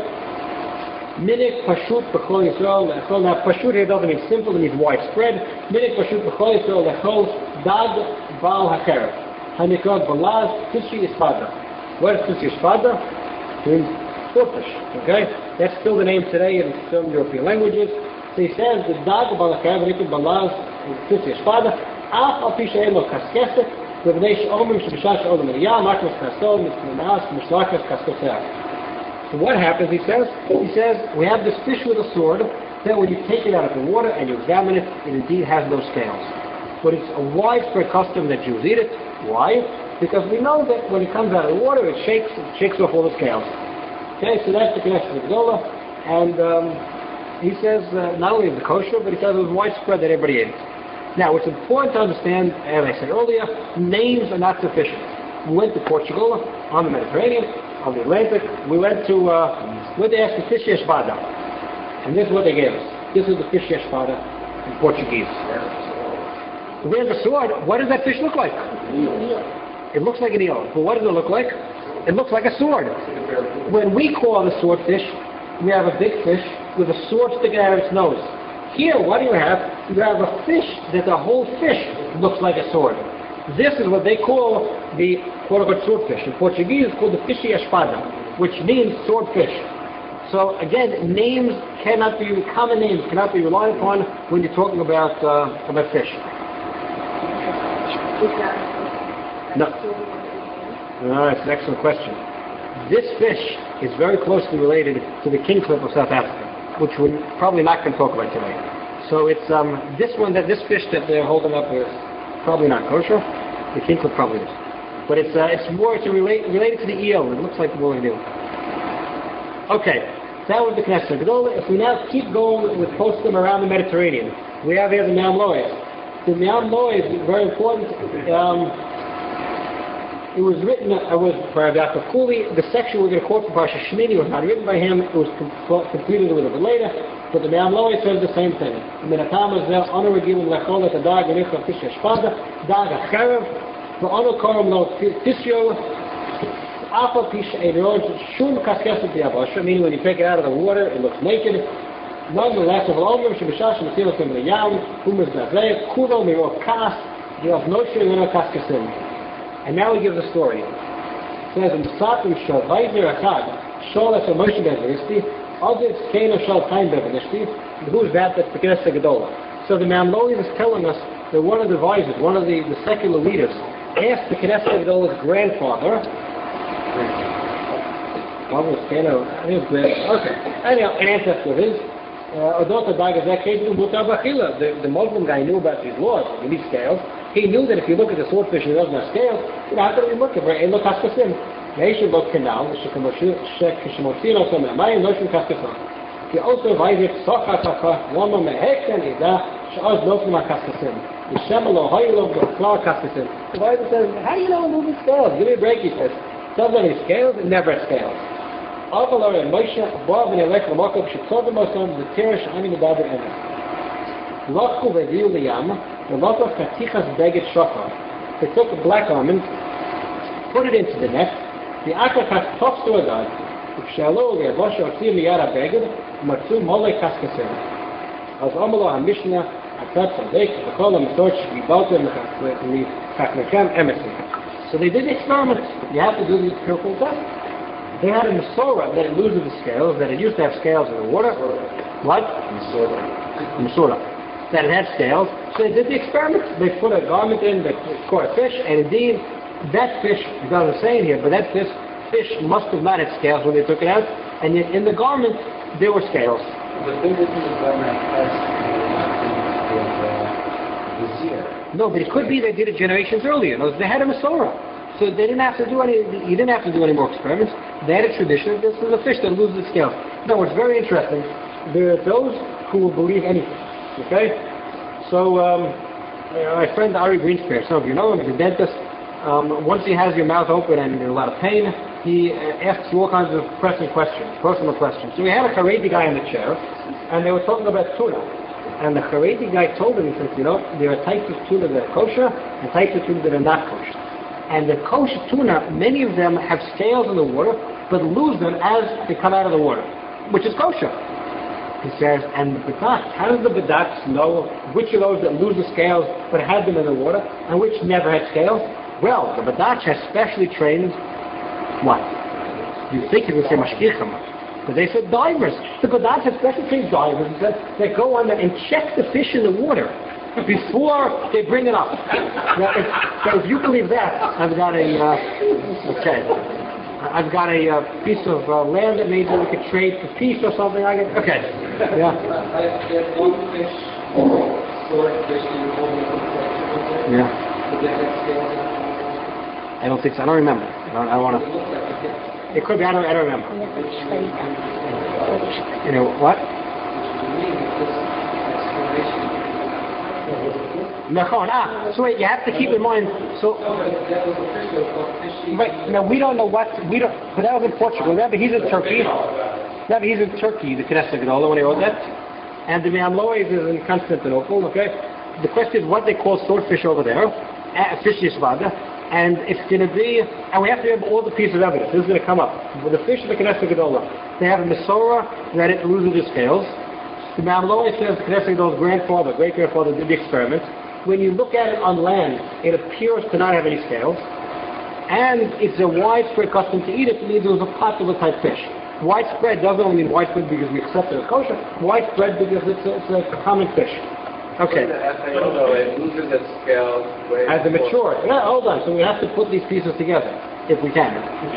Minik Pashut B'chol Yisrael Lechol. Now, Pashut here doesn't mean simple, it means widespread. Minik Pashut B'chol Yisrael Lechol Dag Baal HaKerev. Hanikod Balaz Tishi Ispada. What is Tishi Ispada? It means swordfish, okay? That's still the name today in some European languages. So he says, the Dag Baal HaKerev, Hanikod Balaz Tishi Ispada, Af Al Pisha Elo Kaskeset, V'vnei Sh'omim Sh'b'shah Sh'odom Eliyah, Makmas Kasol, Mitzvah Mishlakas Kaskoseach. So what happens, he says? He says, we have this fish with a sword, that when you take it out of the water and you examine it, it indeed has no scales. But it's a widespread custom that Jews eat it. Why? Because we know that when it comes out of the water, it shakes it shakes off all the scales. Okay, so that's the Knesset Gedolah. And um, he says, uh, not only is it kosher, but he says it was widespread that everybody ate it. Now, it's important to understand, as I said earlier, names are not sufficient. We went to Portugal, on the Mediterranean, on the Atlantic. We went to, uh, went to ask the fish espada. And this is what they gave us. This is the fish espada in Portuguese. Where's the sword? What does that fish look like? It looks like an eel. But what does it look like? It looks like a sword. When we call the swordfish, we have a big fish with a sword sticking out of its nose. Here, what do you have? You have a fish that the whole fish looks like a sword. This is what they call the quote-unquote swordfish. In Portuguese, it's called the fishy espada, which means swordfish. So again, names cannot be, common names cannot be relied upon when you're talking about uh, about fish. No. No, it's an excellent question. This fish is very closely related to the kingklip of South Africa, which we're probably not going to talk about today. So it's um, this one, that this fish that they're holding up is probably not kosher. The kingklip probably is. But it's uh, it's more to relate, related to the eel. It looks like the woolly eel. Okay, that was the Knesset Gedolah. If we now keep going with posting around the Mediterranean, we have here the Me'am Lo'ez. The Me'am Lo'ez is very important. Um, it was written, it was by Rabbi Kuli. The section we're going to quote from Parsha Shmini was not written by him. It was com- completed a little bit later. But the Me'am Lo'ez says the same thing. Minatam azel honor regilum lechol et adag anicha fish espada dag acherev v'onu korum lo tisyo alpha pish eiroj shum kaskeset diavosha. Meaning when you take it out of the water, it looks naked. Nonetheless, of omrim shebishash mesilatim liyam humas nazeh kudo mirov kas diav noshe lino kaskesim. And now he gives a story. It says, in Satim Shal Vayzer Achad, Shal Es Moshe Ben Veristi, Others Kano Shal Kain Ben Veristi. Who's that? That's the Knesset Gedolah. So the Mamloi is telling us that one of the advisors, one of the, the secular leaders, asked the Knesset Gedolah's grandfather, what was it? I think it was grandfather. Okay. Anyhow, an ancestor of his, uh, the, the Muslim guy knew about these laws. You need scales. He knew that if you look at the swordfish and it doesn't have scales, you know, how can you look at it? Look at the Nation look canal, the Shekimoshino, some of the Mayan notion Kaskasam. He also invited Socha Taka, Lama Mehekten Ida, Shaz Nofima Kaskasim. The Shemalo Hoylo, the Kla Kaskasim. The Bible says, how do you know moving scales? Give me a break, he says. Doesn't have any scales, it never has scales. Avalor and Moshe, Bob and Elektra Mokov, Shetsodamosam, the Tirish, Ani Medaber Emes. Lokku Veviu Liyam, the Lokov Katichas Begit Shofar. They took a black almond, put it into the net, the Akakas tops to a god, if Shalom, the Abosha, or Sim Yara Begid, Matsu Mole Kaskasim. As Omalo HaMishnah, Atat Sadek, the Kolam Torch, Gibalta, the Kaknekam Emerson. So they did the experiment. You have to do these careful tests. They had a Masorah that it loses the scales, that it used to have scales in the water. What? Masorah. Masorah. That it had scales. So they did the experiment. They put a garment in, they caught a fish, and indeed, that fish, it doesn't say it here, but that fish, fish must have not had scales when they took it out, and yet in the garment, there were scales. The fingers in the garment has the vizier. No, but it could be they did it generations earlier. No, they had a Masorah. So they didn't have to do any, you didn't have to do any more experiments. They had a tradition. This is a fish that loses its scales. No, it's very interesting. There are those who will believe anything. Okay? So, um, my friend Ari Greenspan, some of you know him, he's a dentist. Um, once he has your mouth open and you're in a lot of pain, he uh, asks you all kinds of pressing questions, personal questions. So we had a Haredi guy in the chair, and they were talking about tuna. And the Haredi guy told him, he says, you know, there are types of tuna that are kosher, and types of tuna that are not kosher. And the kosher tuna, many of them have scales in the water, but lose them as they come out of the water, which is kosher. He says, and the Badaks, how does the Badaks know which of those that lose the scales but had them in the water, and which never had scales? Well, the Badach has specially trained, what? You think it would say Mashkichim, but they said divers. The Badach has specially trained divers that go on there and check the fish in the water before they bring it up. Now, if, so if you believe that, I've got a, uh, okay, I've got a uh, piece of uh, land that maybe we could trade for peace or something like it. Okay, yeah. There's one fish, swordfish, yeah. I don't think so. I don't remember. I don't, I don't want to. It could be. I don't. I don't remember. You know what? Mechon. Ah. So wait. You have to keep in mind. So. Right. Now we don't know what we don't. But that was in Portugal. Remember, he's in Turkey. Remember, he's in Turkey. The Knesset Gedolah when he wrote that. And the Mamlois is in Constantinople. Okay. The question is what they call swordfish over there. Uh, fish yisvada. And it's going to be, and we have to have all the pieces of evidence. This is going to come up. With the fish of the Knesset Gedolah, they have a Masorah that it loses its scales. The Mamloi says the Knesset Gedolah's grandfather, great-grandfather did the experiment. When you look at it on land, it appears to not have any scales. And it's a widespread custom to eat it. It means it was a popular type fish. Widespread doesn't only mean widespread because we accept it as kosher. Widespread because it's a, it's a common fish. Okay. So it loses its scales as it matures. Yeah, hold on. So we have to put these pieces together, if we can.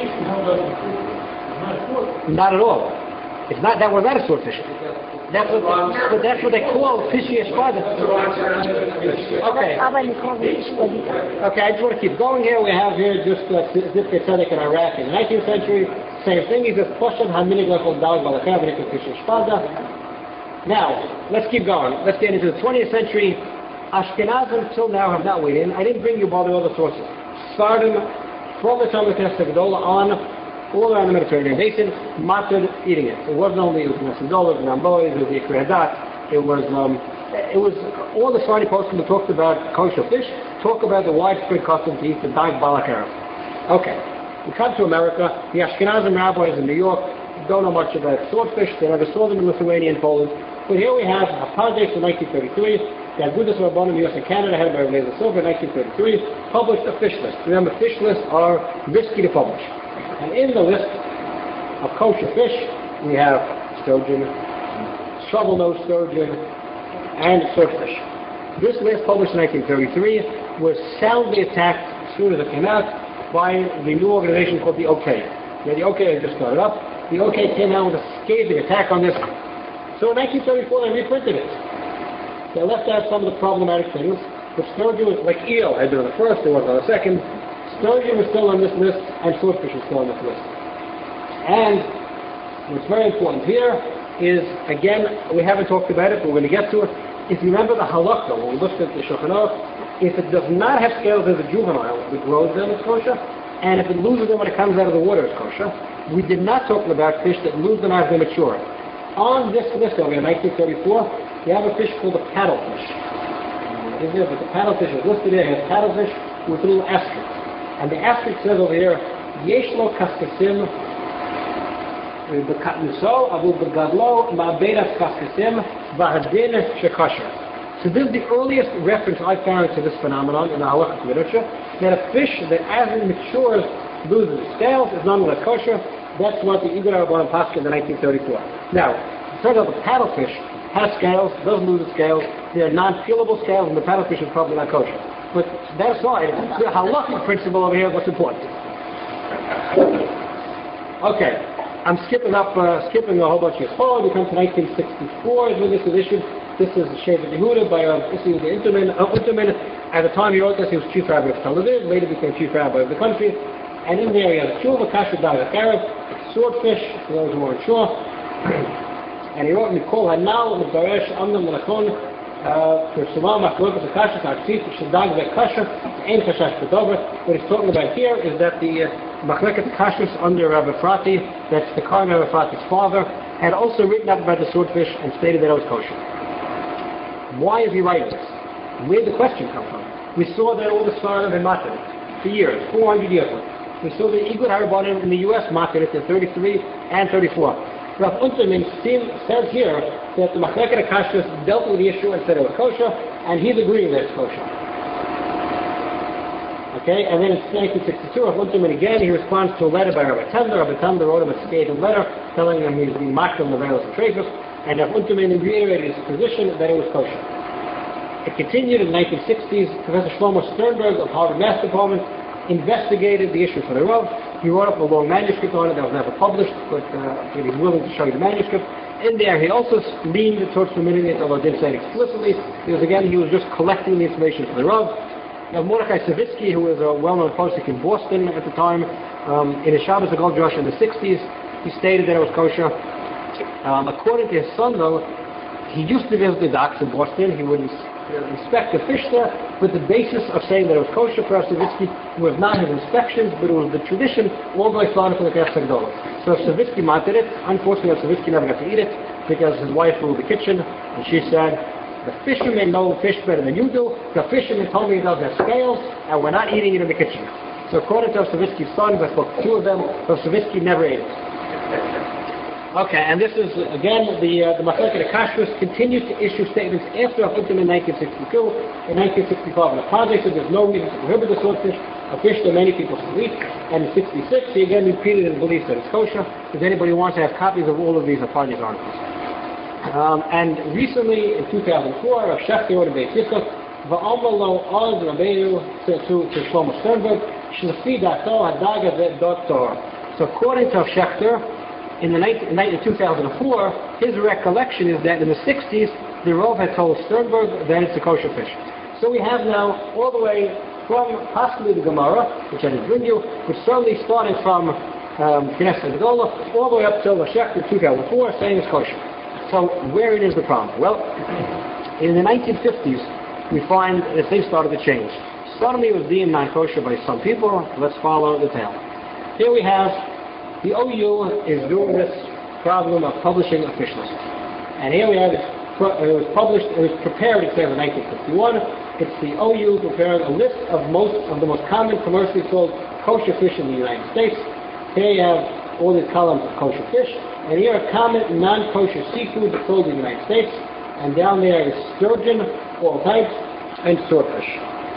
Not at all. It's not. That was not a swordfish. That's what. But that's what they call fishy espada. Okay. Okay. I just want to keep going here. We have here just Zivkei Tzedek in Iraq in the nineteenth century. Same thing. He says Poshem Haminig Lechol Dag Balakav Fishy Espada. Now, let's keep going. Let's get into the twentieth century. Ashkenazim till now have not weighed in. I didn't bring you all the other sources. Starting from the time of Knesset Gedolah on, all around the Mediterranean basin, mastered eating it. It wasn't only the Knesset Gedolah, the Rambois, it was the Ikri Hadat. It was, um, it was all the Sfardi poskim that talked about kosher fish, talk about the widespread custom to eat the dag balak erev. Okay, we come to America. The Ashkenazim rabbis in New York don't know much about swordfish. They never saw them in Lithuania and Poland. But here we have Hapadex in nineteen thirty-three, the Agudas Rabbanim U S and Canada, headed by Reb Silver in nineteen thirty-three, published a fish list. Remember, fish lists are risky to publish. And in the list of kosher fish, we have sturgeon, shovel-nosed sturgeon, and swordfish. This list, published in nineteen thirty-three, was soundly attacked as soon as it came out by the new organization called the OK. Now, the OK had just started up. The OK came out with a scathing attack on this. So in nineteen thirty-four, they reprinted it. They left out some of the problematic things, but sturgeon was, like eel had been on the first, there was on the second. Sturgeon was still on this list, and swordfish was still on this list. And what's very important here is, again, we haven't talked about it, but we're going to get to it. If you remember the halakha, when we looked at the Shulchan Aruch, if it does not have scales as a juvenile, it grows them, it's kosher. And if it loses them when it comes out of the water, it's kosher. We did not talk about fish that lose them as they mature. On this list over in nineteen thirty-four, you have a fish called a paddlefish. Is there, but the paddlefish is listed here as paddlefish with a little asterisk. And the asterisk says over here, Yesh lo kaskasim b'katnuso avu b'gadlo ma'bedas kaskasim v'hadin shekosher. So this is the earliest reference I found to this phenomenon in the halakhic literature, that a fish that as it matures loses scales is nonetheless kosher. That's what the Igor Rabbanan passed in the nineteen thirty-four. Now, it turns out the paddlefish has scales, doesn't lose the scales. They're non-peelable scales, and the paddlefish is probably not kosher. But that aside, the halakhic principle over here is what's important. Okay, I'm skipping up, uh, skipping a whole bunch of Yisrael. We come to nineteen sixty-four is when this is issued. This is the Shevet Yehuda by uh, Issy the Unterman. Uh, Unterman. At the time he wrote this, he was chief rabbi of Tel Aviv, later became chief rabbi of the country. And in there he has Tshuva, Kasher, David, Arab, swordfish, for those who weren't sure. And he wrote Mikol Hanal, Mibaresh, Amnam, Melachon, for Sumam, Machlokas, Akashas, Artzit, Shadag, Kasher, Ein Kashash, Pedover. What he's talking about here is that the Machlekat Kashas under Rabbi Frati, that's the Karim Rabbi Frati's father, had also written up about the swordfish and stated that it was kosher. Why is he writing this? Where did the question come from? We saw that all the Svarim had mated for years, four hundred years ago. We saw the Igor Harabanim in the U S mated it in thirty-three and thirty-four. Rav Unterman says here that the Machleket HaKashas dealt with the issue and said it was kosher, and he's agreeing that it's kosher. Okay, and then in nineteen sixty-two, Rav Unterman again, he responds to a letter by Rabbi Tender. Rabbi Tender wrote him a scathing letter telling him he's being mocked on the veils and traces, and Rav Unterman reiterated his position that it was kosher. It continued in the nineteen sixties. Professor Shlomo Sternberg of Harvard Math Department investigated the issue for the Rav. He wrote up a long manuscript on it that was never published, but uh, he was willing to show you the manuscript. In there, he also leaned towards permitting it, although didn't say it explicitly, because again, he was just collecting the information for the Rav. Now, Mordechai Savitsky, who was a well-known posek in Boston at the time, um, in his Shabbos Agol Josh in the sixties, he stated that it was kosher. Um, according to his son, though, he used to visit the docks in Boston. He would inspect the fish there, but the basis of saying that it was kosher for Savitsky was not his inspections, but it was the tradition all the way started from the Knesset Gedolah. So Savitsky mounted it. Unfortunately, Savitsky never got to eat it because his wife ruled the kitchen, and she said, "The fishermen know fish better than you do. The fishermen told me it doesn't have scales, and we're not eating it in the kitchen." So according to Savitsky's sons, I spoke to two of them, Savitsky never ate it. Okay, and this is, again, the uh, the Machleket HaKashrus continued to issue statements after Achutim in nineteen sixty-two. In nineteen sixty-five, the project said there's no reason to prohibit the swordfish, a fish that many people still eat. And in sixty-six, he again repeated his belief that it's kosher. If anybody wants to have copies of all of these, I'll find these articles. Um, and recently, in two thousand four, Rav Shechter wrote a Beis Yitzchak, Va'amalo Oz Rabbeinu to to Shlomo Sternberg, Shlefi Dato Hadaga Zed Dot Torah. So according to Rav Shechter, in the night, night in two thousand four, his recollection is that in the sixties, the Rav had told Sternberg that it's a kosher fish. So we have now all the way from possibly the Gemara, which I didn't bring you, but certainly starting from um, Knesset Gedolah, all the way up till Rav Shechter two thousand four, saying it's kosher. So where it is the problem? Well, in the nineteen fifties, we find that things started to change. Suddenly it was deemed non-kosher by some people. Let's follow the tale. Here we have the O U is doing this problem of publishing a fish list. And here we have it, it was published, it was prepared, it says in nineteen fifty-one. It's the O U preparing a list of most of the most common commercially sold kosher fish in the United States. Here you have all these columns of kosher fish. And here are common non-kosher seafood that's sold in the United States. And down there is sturgeon, all types, and swordfish.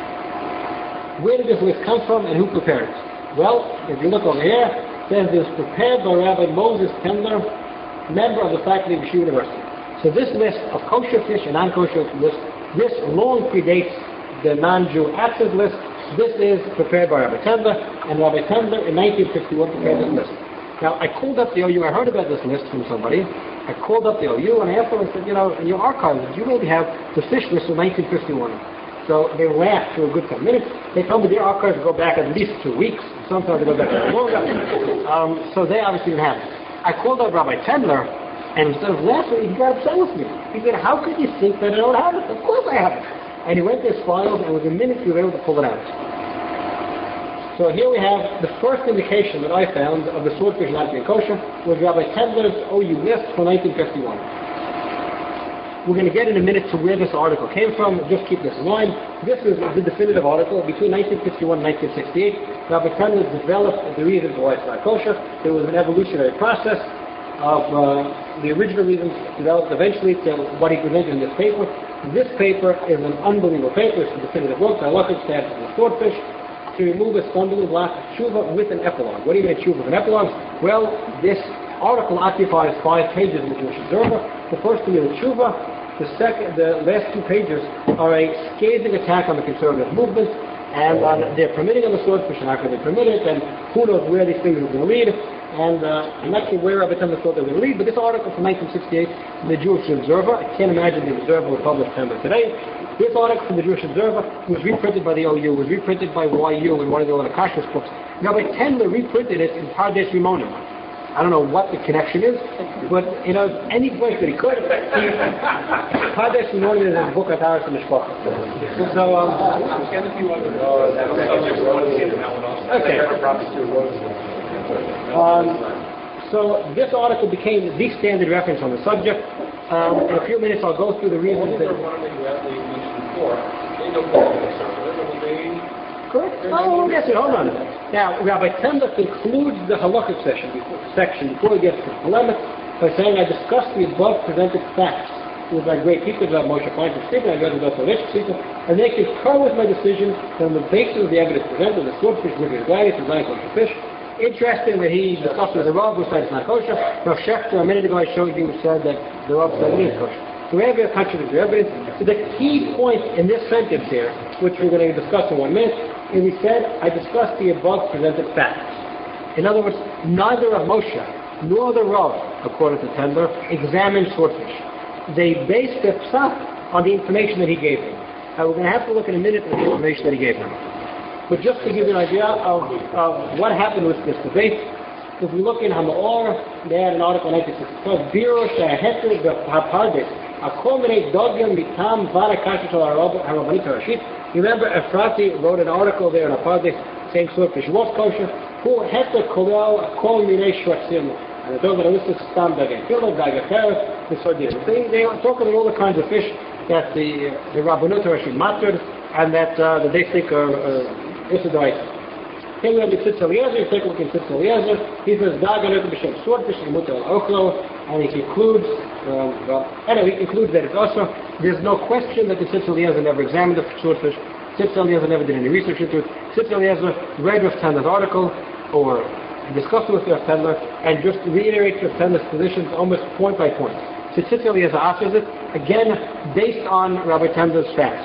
Where did this list come from and who prepared it? Well, if you look over here, says it was prepared by Rabbi Moses Tendler, member of the faculty of Yeshiva University. So this list of kosher fish and non-kosher list, this long predates the non-Jew absent list. This is prepared by Rabbi Tendler, and Rabbi Tendler in nineteen fifty-one prepared this list. Now, I called up the O U, I heard about this list from somebody. I called up the O U and I asked them, I said, you know, in your archives, you maybe have the fish list of nineteen fifty-one. So they laughed for a good ten minutes. They told me their archives go back at least two weeks. Sometimes they go back a longer. Um, so they obviously didn't have it. I called up Rabbi Tendler, and instead of laughing, he got upset with me. He said, how could you think that I don't have it? Of course I have it. And he went to his files, and within minutes he was able to pull it out. So here we have the first indication that I found of the swordfish not being kosher was Rabbi Tendler's O U list from nineteen fifty-one. We're going to get in a minute to where this article came from. Just keep this in mind. This is the definitive article. Between nineteen fifty-one and nineteen sixty-eight, Rabbi Tendler developed the reasons why it's not kosher. There was an evolutionary process of uh, the original reasons developed eventually to what he presented in this paper. This paper is an unbelievable paper. It's a definitive work. I look at status of the swordfish to remove a stumbling block of tshuva with an epilogue. What do you mean tshuva with an epilogue? Well, this article occupies five pages in the Jewish Observer. The first two are the tshuva. The second, the last two pages are a scathing attack on the conservative movement and on their permitting of the swordfish and how can they permit it, and who knows where these things are going to lead. And uh, I'm not sure where Rabbi Tendler thought they were going to lead, but this article from nineteen sixty-eight in the Jewish Observer, I can't imagine the Observer would publish Tendler today. This article from the Jewish Observer was reprinted by the O U, was reprinted by Y U in one of the other Kashrus books. Rabbi Tendler reprinted it in Pardes Rimonim. I don't know what the connection is, but you know, any place that he could. He, Pardes Rimonim is a book of Taras and Mishpachah. So, um, okay. Um, so this article became the standard reference on the subject. Um, in a few minutes I'll go through the reasons that... Correct? Oh, yes, hold on. Now, Rabbi Tendler concludes the halakhic section, section before he gets to polemic by saying, I discussed the above presented facts with my great teachers, Rabbi Moshe Feinstein speaking, I read about the rich speaking, and they concur with my decision that on the basis of the evidence presented, the swordfish, which is various, is not kosher fish. Interesting that he discussed with the Rav who said it's not kosher. Rav Schechter, a minute ago I showed you, said that the Rav said it is kosher. So we have a contradictory evidence. So the key point in this sentence here, which we're going to discuss in one minute, is he said, I discussed the above presented facts. In other words, neither Rav Moshe nor the Rav, according to Tendler, examined swordfish. They based their pshat on the information that he gave them. Now we're going to have to look in a minute at the information that he gave them. But just to give you an idea of, of what happened with this debate, if we look in Hama'or, they had an article in nineteen sixty-four, Biro Sheheter B'Hapardes, Akomene Dogim Mitam Vara Kashet Harabanit Harashit. Remember, Efrati wrote an article there in Hapardes saying swordfish was kosher, who Heter Kolel Kol Minei Shvatzim. And the dog that listed Stam Dagen Kilo, Dagafer, the Sordin. They talk about all the kinds of fish that the, the Rabbanut Harashit mattered and that, uh, that they think are uh, This is the right. Here we have the Tzitz Eliezer, take a look at Tzitz Eliezer. He says, Dagan B'Shem swordfish, and Mutal Ochlo, and he concludes, um, well, anyway, he concludes that it's also, there's no question that the Tzitz Eliezer never examined the swordfish. Tzitz Eliezer never did any research into it. Tzitz Eliezer read Rav Tendler's article, or discussed with Rav Tendler, and just reiterates Rav Tendler's positions almost point by point. So Tzitz Eliezer answers it, again, based on Rabbi Tendler's facts.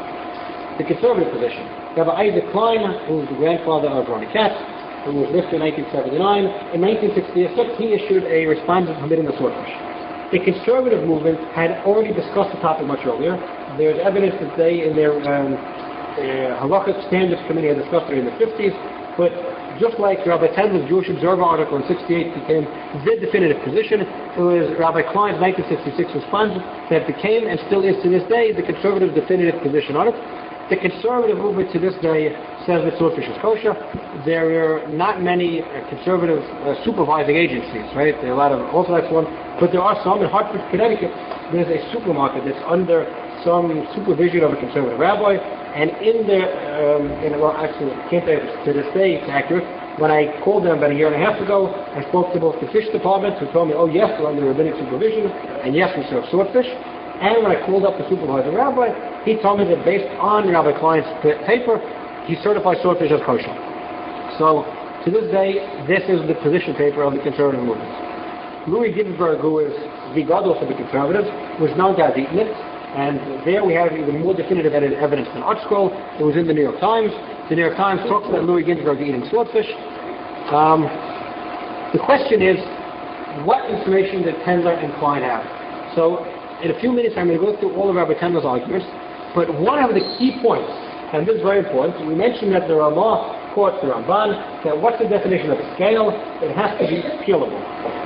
The conservative position. Rabbi Isaac Klein, who was the grandfather of Ronnie Katz, who was listed in nineteen seventy-nine, in nineteen sixty-six he issued a response permitting the swordfish. The conservative movement had already discussed the topic much earlier. There's evidence that they, in their um, uh, Halakhic Standards Committee, had discussed it in the fifties, but just like Rabbi Tendler's Jewish Observer article in sixty-eight became the definitive position, it was Rabbi Klein's nineteen sixty-six response that became, and still is to this day, the conservative definitive position on it. The conservative movement to this day says that swordfish is kosher. There are not many uh, conservative uh, supervising agencies, right? There are a lot of Orthodox ones, but there are some in Hartford, Connecticut. There's a supermarket that's under some supervision of a conservative rabbi, and in there, um, in, well, actually, I can't say to this day it's accurate. When I called them about a year and a half ago, I spoke to both the fish departments who told me, oh yes, we're under rabbinic supervision, and yes, we serve swordfish. And when I called up the supervising rabbi, he told me that based on Rabbi Klein's paper, he certified swordfish as kosher. So, to this day, this is the position paper of the conservative movement. Louis Ginsburg, who is the god also the conservative, was known to have eaten it. And there we have even more definitive evidence than ArtScroll. It was in the New York Times. The New York Times talks about Louis Ginsburg eating swordfish. Um, the question is, what information did Tendler and Klein have? So, in a few minutes I'm going to go through all of Rabbi Tendler's arguments, but one of the key points, and this is very important, we mentioned that the Ramah quotes the Ramban, that what's the definition of a scale? It has to be peelable.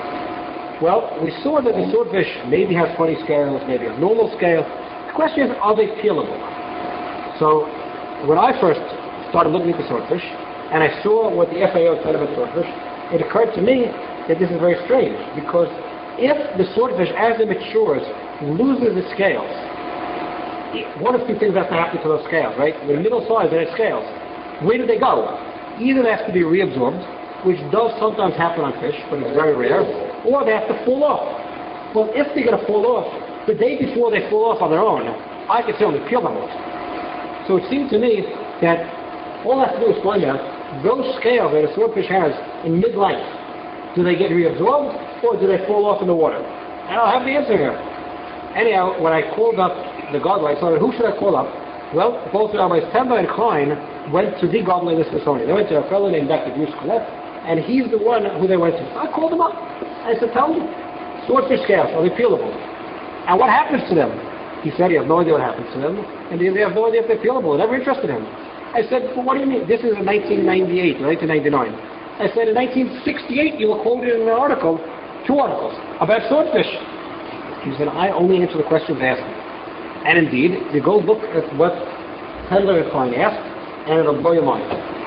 Well, we saw that the swordfish maybe has twenty scales, maybe a normal scale. The question is, are they peelable? So, when I first started looking at the swordfish, and I saw what the F A O said about swordfish, it occurred to me that this is very strange, because if the swordfish, as it matures, loses its scales, one of two things has to happen to those scales, right? They're middle size and its scales. Where do they go? Either they have to be reabsorbed, which does sometimes happen on fish, but it's very rare, or they have to fall off. Well, if they're going to fall off, the day before they fall off on their own, I could certainly peel them off. So it seemed to me that all I have to do is find out those scales that a swordfish has in mid-length, do they get reabsorbed, or do they fall off in the water? And I'll have the answer here. Anyhow, when I called up the godly, I thought, who should I call up? Well, both Rabbis Tendler and Klein went to the godly in the Smithsonian. They went to a fellow named Doctor Bruce Collette, and he's the one who they went to. So I called him up. I said, tell me, swordfish scales, are they peelable? And what happens to them? He said he has no idea what happens to them, and they have no idea if they're peelable. It never interested him. I said, well, what do you mean? This is in nineteen ninety-eight, nineteen ninety-nine. I said, in nineteen sixty-eight, you were quoted in an article, two articles, about swordfish. He said, I only answer the questions asked me. And indeed, you go look at what Tendler and Klein asked, and it'll blow your mind.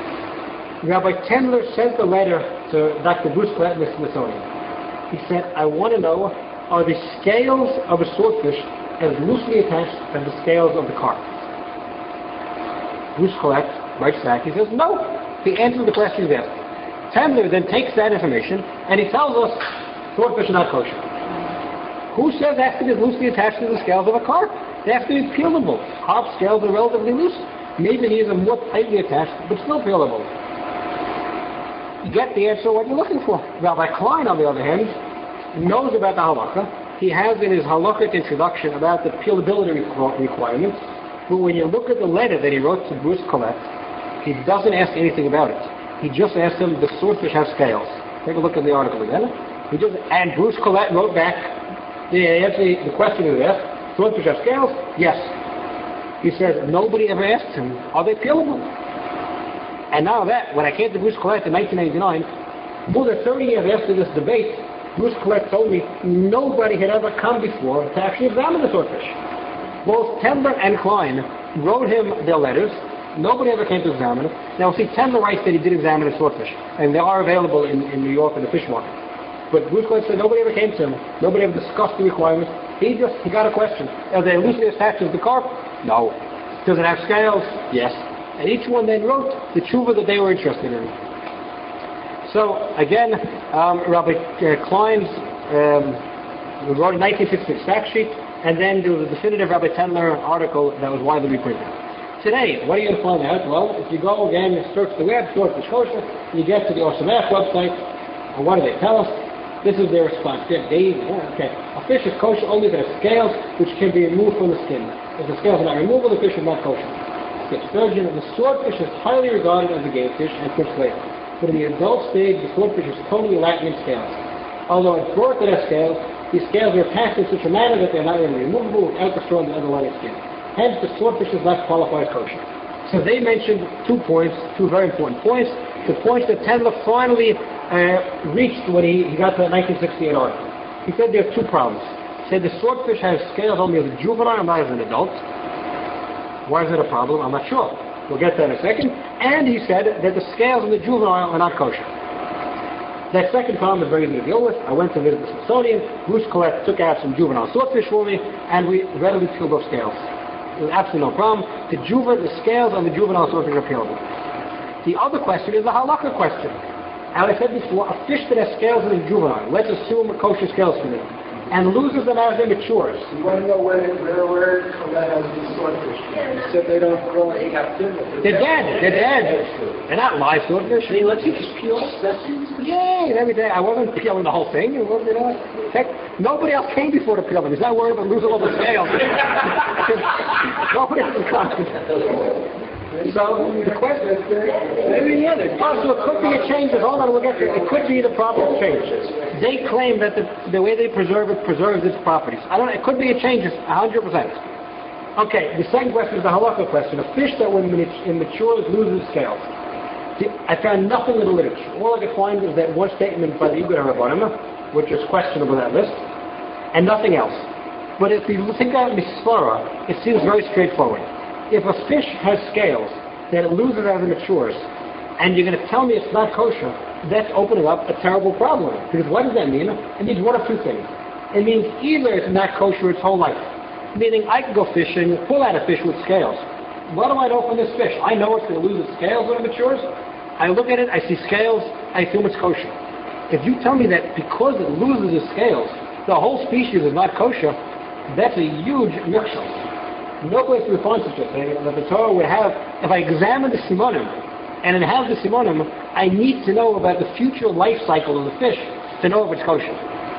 Rabbi Tendler sent a letter to Doctor Bruce Collette in the Smithsonian. He said, I want to know, are the scales of a swordfish as loosely attached as the scales of the carp? Bruce Collette writes back, he says, no. The answer to the question is asked. Tendler then takes that information, and he tells us swordfish are not kosher. Who says they have to be loosely attached to the scales of a carp? They have to be peelable. Carp scales are relatively loose. Maybe these are more tightly attached, but still peelable. You get the answer what you're looking for. Rabbi Klein, on the other hand, knows about the halakha. He has in his halakhic introduction about the peelability requirements, but when you look at the letter that he wrote to Bruce Collette, he doesn't ask anything about it. He just asked him, does swordfish have scales? Take a look at the article again. He just, and Bruce Collette wrote back, the answer, the question is asked, swordfish have scales? Yes. He says, nobody ever asked him, are they peelable? And now that, when I came to Bruce Collette in nineteen ninety-nine, more than thirty years after this debate, Bruce Collette told me nobody had ever come before to actually examine the swordfish. Both Tendler and Klein wrote him their letters. Nobody ever came to examine it. Now, see, Tendler writes that he did examine the swordfish, and they are available in, in New York in the fish market. But Bruce Collette said nobody ever came to him. Nobody ever discussed the requirements. He just, he got a question. Are they loosely attached to the carp? No. Does it have scales? Yes. And each one then wrote the tshuva that they were interested in. So, again, um, Rabbi uh, Klein's um, wrote a nineteen sixty-six fact sheet, and then there was a definitive Rabbi Tendler article that was widely reprinted. Today, what are you going to find out? Well, if you go again and search the web, swordfish kosher, you get to the Osamech website, and what do they tell us? This is their response. They, yeah, okay. A fish is kosher only if it has scales which can be removed from the skin. If the scales are not removable, the fish is not kosher. The sturgeon, the swordfish is highly regarded as a game fish and fish flavor. But in the adult stage, the swordfish is totally lacking in scales. Although it's brought to their scales, these scales are packed in such a manner that they're not really removable without destroying the underlying skin. Hence, the swordfish is not qualified as kosher. So they mentioned two points, two very important points. The points that Tendler finally uh, reached when he, he got to the nineteen sixty-eight article. He said there are two problems. He said the swordfish has scales only as a juvenile, not as an adult. Why is that a problem? I'm not sure. We'll get to that in a second. And he said that the scales in the juvenile are not kosher. That second problem is very easy to deal with. I went to visit the Smithsonian. Bruce Collette took out some juvenile swordfish for me, and we readily peeled those scales. There's absolutely no problem. The, juve, the scales on the juvenile swordfish are peelable. The other question is the halakha question. And I said before, a fish that has scales in the juvenile, let's assume a kosher scales for it. and loses them as it matures. You want to know where where where Colette has these swordfish? You said they don't grow in captivity. They're dead. They're dead. They're not live swordfish. He lets you just peel specimens? Yeah, every day. I wasn't peeling the whole thing. It wasn't, you know, heck, nobody else came before to peel them. He's not worried about losing all the scales. Nobody else was So the question, maybe yeah, also it could be a change. Hold on, we'll get to it. It could be the property change. They claim that the, the way they preserve it preserves its properties. I don't know. It could be a change, one hundred percent. Okay, the second question is the halakha question. A fish that when it matures loses scales. See, I found nothing in the literature. All I could find is that one statement by the Igor Rabbanim, which is questionable in that list, and nothing else. But if you think about Misvara, it seems very straightforward. If a fish has scales that it loses as it matures, and you're going to tell me it's not kosher, that's opening up a terrible problem. Because what does that mean? It means one of two things. It means either it's not kosher its whole life, meaning I can go fishing, pull out a fish with scales. What do I know from this fish? I know it's going to lose its scales when it matures. I look at it, I see scales, I assume it's kosher. If you tell me that because it loses its scales, the whole species is not kosher, that's a huge mixture. No place to find such a thing that the Torah would have. If I examine the simonim, and it has the simonim, I need to know about the future life cycle of the fish to know if it's kosher.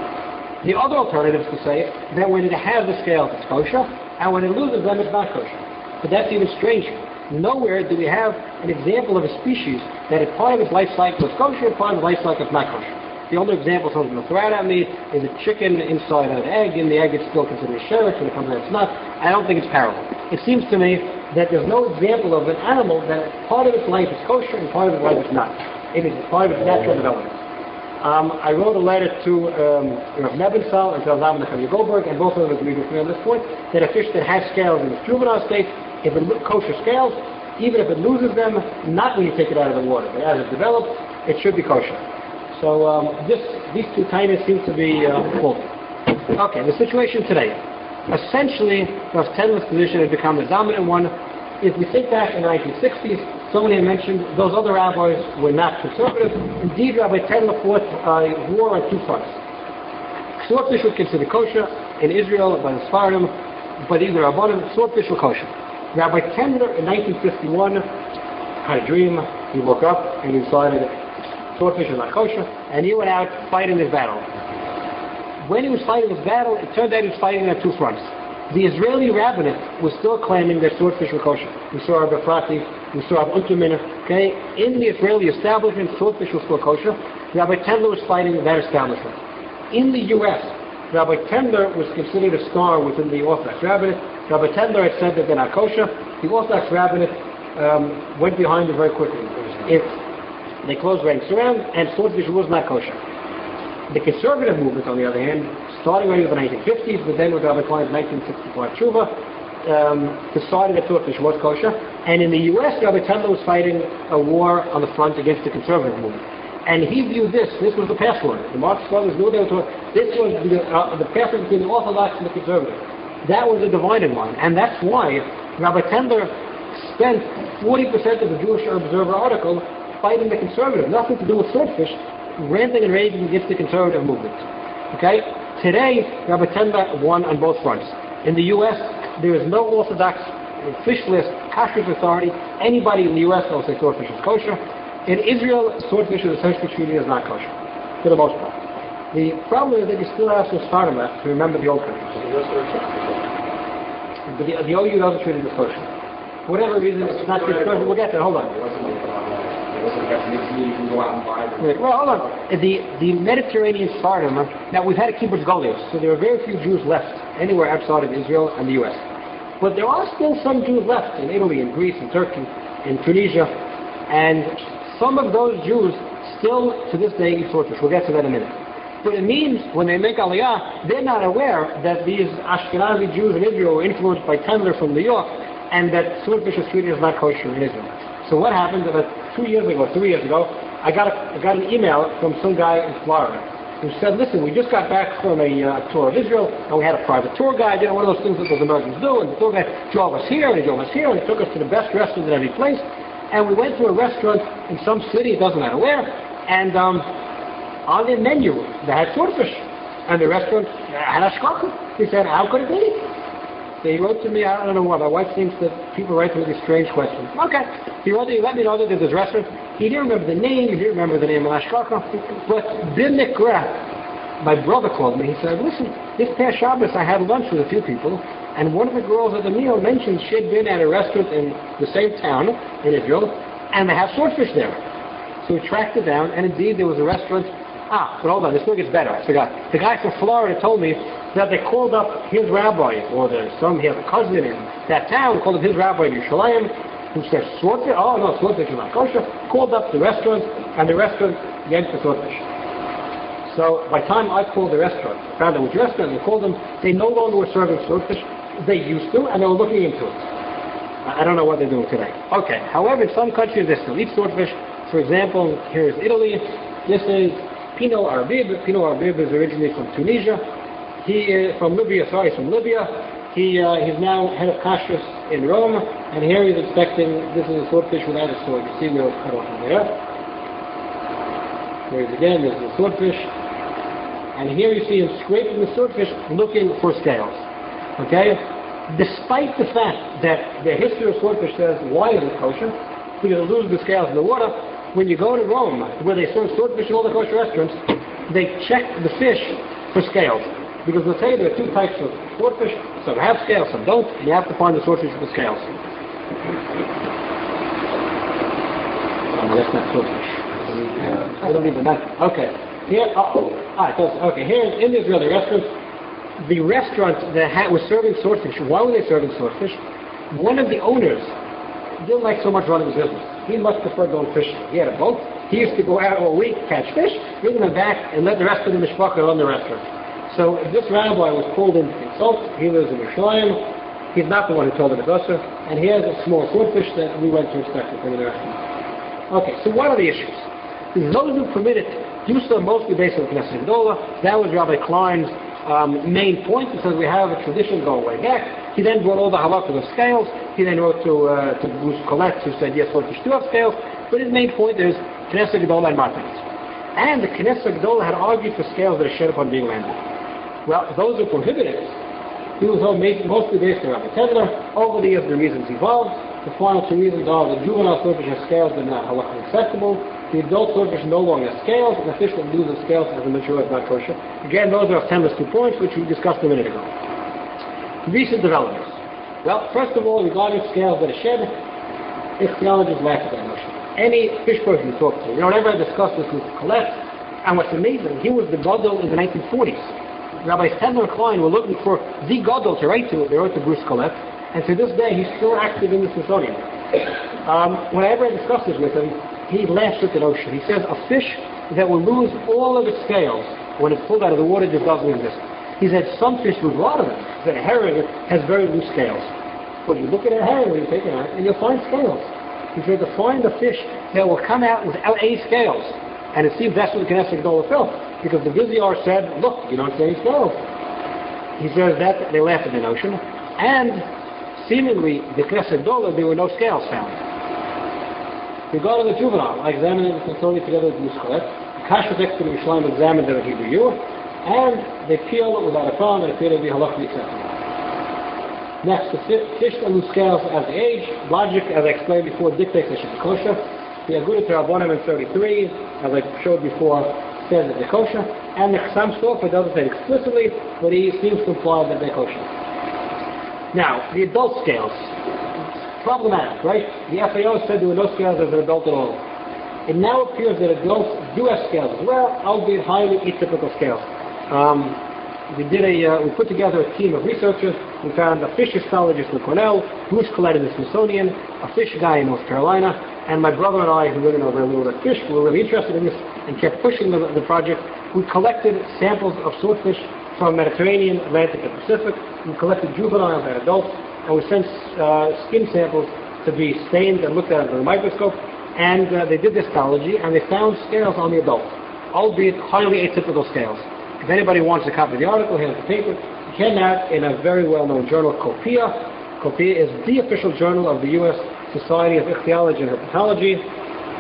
The other alternative is to say that when it has the scales, it's kosher, and when it loses them, it's not kosher. But that's even stranger. Nowhere do we have an example of a species that a part of its life cycle is kosher, and part of its life cycle is not kosher. The only example someone's going to throw out at me is a chicken inside an egg, and the egg is still considered sheretz when it comes out it's not. I don't think it's parallel. It seems to me that there's no example of an animal that part of its life is kosher and part of its life is not. It is part of its natural development. Um, I wrote a letter to um, Rav Nebensal and to Rav Nachman Goldberg, and both of them agree with me on this point, that a fish that has scales in its juvenile state, if it kosher scales, even if it loses them, not when you take it out of the water, but as it develops, it should be kosher. So um, this, these two tainas seem to be uh, full. Okay, the situation today. Essentially, Rav Tendler's position has become the dominant one. If we think back in the nineteen sixties, somebody had mentioned those other rabbis were not conservative. Indeed, Rabbi Tendler fought uh, war on two fronts. Swordfish was considered kosher in Israel by the Sfaradim, but either Rabbanim, swordfish were kosher. Rabbi Tendler in nineteen fifty-one had a dream. He woke up and he decided swordfish is not kosher, and he went out fighting this battle. When he was fighting this battle, it turned out he was fighting on two fronts. The Israeli rabbinate was still claiming that swordfish were kosher. We saw Rabbi Frati, we saw Rabbi Unterman. Okay, in the Israeli establishment, swordfish was still kosher. Rabbi Tendler was fighting that establishment. In the U S, Rabbi Tendler was considered a star within the Orthodox rabbinate. Rabbi Tendler had said that they're not kosher. The Orthodox rabbinate um, went behind it very quickly. It They closed ranks around, and swordfish was not kosher. The conservative movement, on the other hand, starting already with the nineteen fifties, but then with Rabbi Klein's nineteen sixty-five tshuva, um, decided that swordfish was kosher. And in the U S, Rabbi Tendler was fighting a war on the front against the conservative movement. And he viewed this, this was the password. The Marxist brothers knew they were talking, this was the, uh, the password between the Orthodox and the conservative. That was the dividing line. And that's why Rabbi Tendler spent forty percent of the Jewish Observer article fighting the conservative, nothing to do with swordfish, ranting and raving against the conservative movement. Okay? Today, Rabbi Tendler won on both fronts. In the U S, there is no Orthodox fish list, kashrut authority. Anybody in the U S will say swordfish is kosher. In Israel, swordfish is essentially treated as not kosher, for the most part. The problem is that you still have some Sfaradim left to remember the old countries. But the, the O U doesn't treat it as kosher. For whatever reason, it's not treated as kosher. We'll get there. Hold on. Well, hold on. The, the Mediterranean Sfaradim, now we've had a kibbutz golios, so there are very few Jews left anywhere outside of Israel and the U S. But there are still some Jews left in Italy, in Greece, in Turkey, in Tunisia, and some of those Jews still, to this day, eat swordfish. We'll get to that in a minute. But it means, when they make Aliyah, they're not aware that these Ashkenazi Jews in Israel were influenced by Tendler from New York, and that swordfish is treated as not kosher in Israel. So what happened about two years ago, three years ago, I got, a, I got an email from some guy in Florida who said, listen, we just got back from a uh, tour of Israel, and we had a private tour guide, you know, one of those things that those Americans do, and the tour guide drove us here, and he drove us here, and he took us to the best restaurants in every place, and we went to a restaurant in some city, it doesn't matter where, and um, on their menu, they had swordfish. and the restaurant had hashgacha. He said, how could it be? So he wrote to me, I don't know why, my wife thinks that people write to me these strange questions. Okay. He wrote to me, let me know that there's this restaurant. He didn't remember the name, he didn't remember the name of hashgacha, but Bimikra, my brother called me, he said, listen, this past Shabbos I had lunch with a few people, and one of the girls at the meal mentioned she had been at a restaurant in the same town, in Israel, and they have swordfish there. So we tracked it down, and indeed there was a restaurant. Ah, but hold on, this still gets better, I forgot. The guy from Florida told me that they called up his rabbi, or the, some, he has a cousin in that town, called up his rabbi in Yerushalayim, who said, swordfish? Oh no, swordfish is not kosher. Called up the restaurant, and the restaurant gave the swordfish. So by the time I called the restaurant, found out which restaurant, and called them, they no longer were serving swordfish. They used to, and they were looking into it. I don't know what they're doing today. Okay, however, in some countries they still eat swordfish. For example, here is Italy. This is Pino Arbib. Pino Arbib is originally from Tunisia. He is from Libya, sorry, from Libya. He uh, he's now head of kashrus in Rome, and here he's expecting, this is a swordfish without a sword. You see we'll cut off from there. Here is again, this is a swordfish. And here you see him scraping the swordfish looking for scales. Okay? Despite the fact that the history of swordfish says, why is it kosher? Because it loses the scales in the water. When you go to Rome, where they serve swordfish in all the kosher restaurants, they check the fish for scales. Because they'll tell you there are two types of swordfish, some have scales, some don't, and you have to find the swordfish with the scales. Oh, that's not swordfish. I don't even know. Okay. Here, oh, ah, okay, here in the Israeli restaurant, the restaurant that had, was serving swordfish, why were they serving swordfish? One of the owners didn't like so much running his business. He much preferred going fishing. He had a boat. He used to go out all week, catch fish, bring them back, and let the rest of the mishpacha run the restaurant. So this rabbi was called in to consult. He lives in Yerushalayim. He's not the one who told the Medusa. And he has a small swordfish that we went to inspect in the restaurant. Okay, so what are the issues? Those who permit it do so mostly based on Knesset Gedolah. That was Rabbi Klein's um, main point, because we have a tradition going way back. He then brought all the halachas of scales. He then wrote to uh, to Bruce Collette, who said, yes, swordfish do have scales. But his main point is Knesset Gedolah and Martinez. And the Knesset Gedolah had argued for scales that are shed upon being landed. Well, those who prohibited it, he was mostly based on Rabbi Tedler. Over the years, the reasons evolved. The final two reasons are the juvenile swordfish has scales that are not halachically acceptable. The adult swordfish no longer has scales, and the fish that loses scales as a mature is not kosher. Again, those are September's two points, which we discussed a minute ago. Recent developments. Well, first of all, regarding scales that are shed, ichthyologists lack that notion. Any fish person you talk to, you know, whenever I discussed this with Colette, and what's amazing, he was the gadol in the nineteen forties. Rabbi Tedler and Klein were looking for the gadol to write to. They wrote to Bruce Collette, and to this day he's still active in the Smithsonian. Um, whenever I discuss this with him, he laughs at the notion. He says a fish that will lose all of its scales when it's pulled out of the water just doesn't exist. He said some fish lose a lot of them. He said a herring has very loose scales. But you look at a herring when you take it out, and you'll find scales. He said to find a fish that will come out without any scales. And it seems that's what the Knesset Gedolah felt. Because the Vizier said, look, you don't see any scales. He says that, they laughed at the notion. And seemingly, the Knesset Gedolah, there were no scales found. Regarding the juvenile, I examined it consulting together with Bruce Collette. The kashrus expert in Yerushalayim examined it at Hebrew Year, and they feel it without a problem, and they feel it to be halachically acceptable. Next, the fish that lose scales as they age, logic, as I explained before, dictates they should be kosher. The Agudah Rabbanim in thirty-three, as I showed before, says that they're kosher, and the Chassam Sofer doesn't say it explicitly, but he seems to imply that they're kosher. Now, the adult scales. Problematic, right? The F A O said there were no scales as an adult at all. It now appears that adults do have scales as well, albeit highly atypical scales. Um, we did a, uh, we put together a team of researchers. We found a fish histologist in Cornell, Bruce Collette in the Smithsonian, a fish guy in North Carolina, and my brother and I, who really know very little about fish, were really interested in this and kept pushing the, the project. We collected samples of swordfish from Mediterranean, Atlantic, and Pacific. We collected juveniles and adults, and we sent uh, skin samples to be stained and looked at under the microscope. And uh, they did this histology, and they found scales on the adults, albeit highly atypical scales. If anybody wants a copy of the article, here's the paper. It came out in a very well-known journal, Copia. Copia is the official journal of the U S Society of Ichthyology and Herpetology.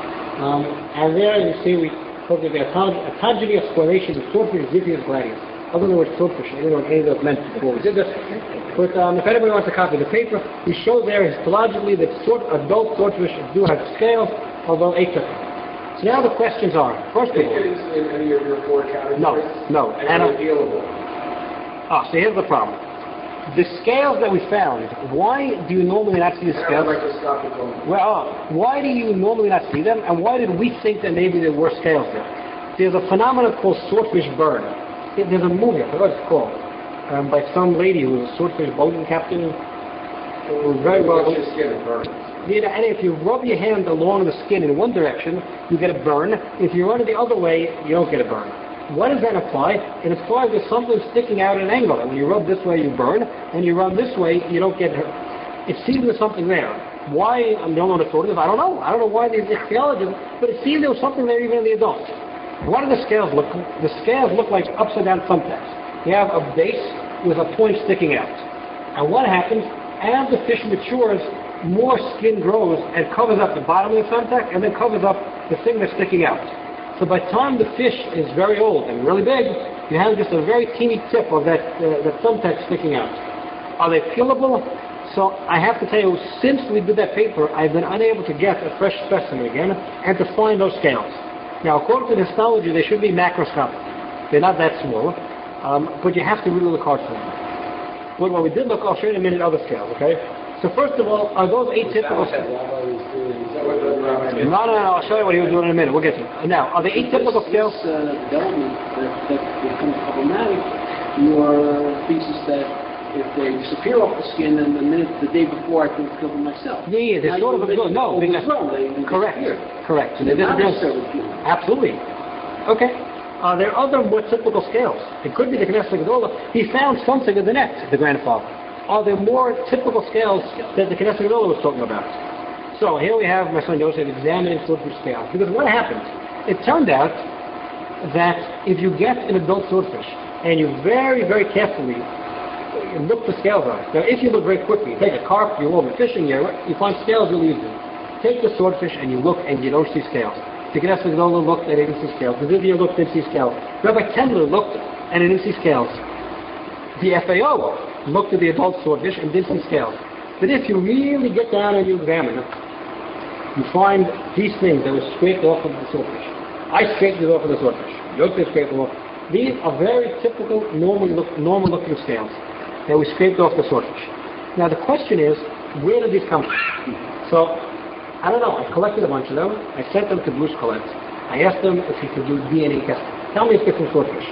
Um, and there you see we put the autogeny explanation of swordfish, Xiphias gladius. other than with swordfish. I didn't know what any of those meant before we did this. But um, if anybody wants a copy of the paper, we show there histologically that sword, adult swordfish do have scales, although atypical. So now the questions are, first of all... in any of your four categories? No, no. And are they available? Ah, so here's the problem. The scales that we found, why do you normally not see the scales? Microscopic only. Well, uh, why do you normally not see them, and why did we think that maybe there were scales there? There's a phenomenon called swordfish burn. There's a movie, I forgot what it's called, um, by some lady who was a swordfish boating captain. It was very well... Your skin burns. Yeah, and if you rub your hand along the skin in one direction, you get a burn. If you run it the other way, you don't get a burn. Why does that apply? It applies to something sticking out at an angle. And when you rub this way, you burn. And you run this way, you don't get hurt. It seems there's something there. Why? I don't know what the thought is. I don't know. I don't know why these ichthyologists, but it seems there was something there even in the adults. What do the scales look like? The scales look like upside down thumbtacks. You have a base with a point sticking out. And what happens? As the fish matures, more skin grows and covers up the bottom of the thumbtack and then covers up the thing that's sticking out. So by the time the fish is very old and really big, you have just a very teeny tip of that, uh, that thumbtack sticking out. Are they peelable? So I have to tell you, since we did that paper, I've been unable to get a fresh specimen again and to find those scales. Now, according to the histology, they should be macroscopic. They're not that small, um, but you have to really look hard for them. But when we did look, I'll show you in a minute other scales, okay? So first of all, are those atypical scales? No, no, no, I'll show you what he was doing in a minute. We'll get to it. Now, are they atypical scales? This uh, development that, that becomes problematic, your thesis that if they disappear off the skin, then the minute, the day before, I could have killed them myself. Yeah, yeah, they're sort of a good, no, because, they, they correct, disappear. correct. So They're they not disappear. necessarily human. Absolutely. Okay. Are there other more typical scales? It could be the Kinesigodola. He found something in the net, the grandfather. Are there more typical scales that the Kinesigodola was talking about? So here we have my son Joseph examining swordfish scales. Because what happened? It turned out that if you get an adult swordfish and you very, very carefully look the scales on it. Now, if you look very quickly, take a carp, you're over fishing, you you find scales really easy. Take the swordfish and you look and you don't see scales. The Kinesigodola looked and he didn't see scales. The Vivian looked and didn't see scales. Rabbi Tendler looked and he didn't see scales. The F A O looked at the adult swordfish and didn't see scales. But if you really get down and you examine it, you find these things that were scraped off of the swordfish. I scraped it off of the swordfish. Joseph scraped them off. These are very typical, normal, look, normal looking scales that we scraped off the swordfish. Now the question is, where did these come from? So, I don't know. I collected a bunch of them. I sent them to Bruce Collette. I asked him if he could do D N A testing. Tell me if it's from swordfish.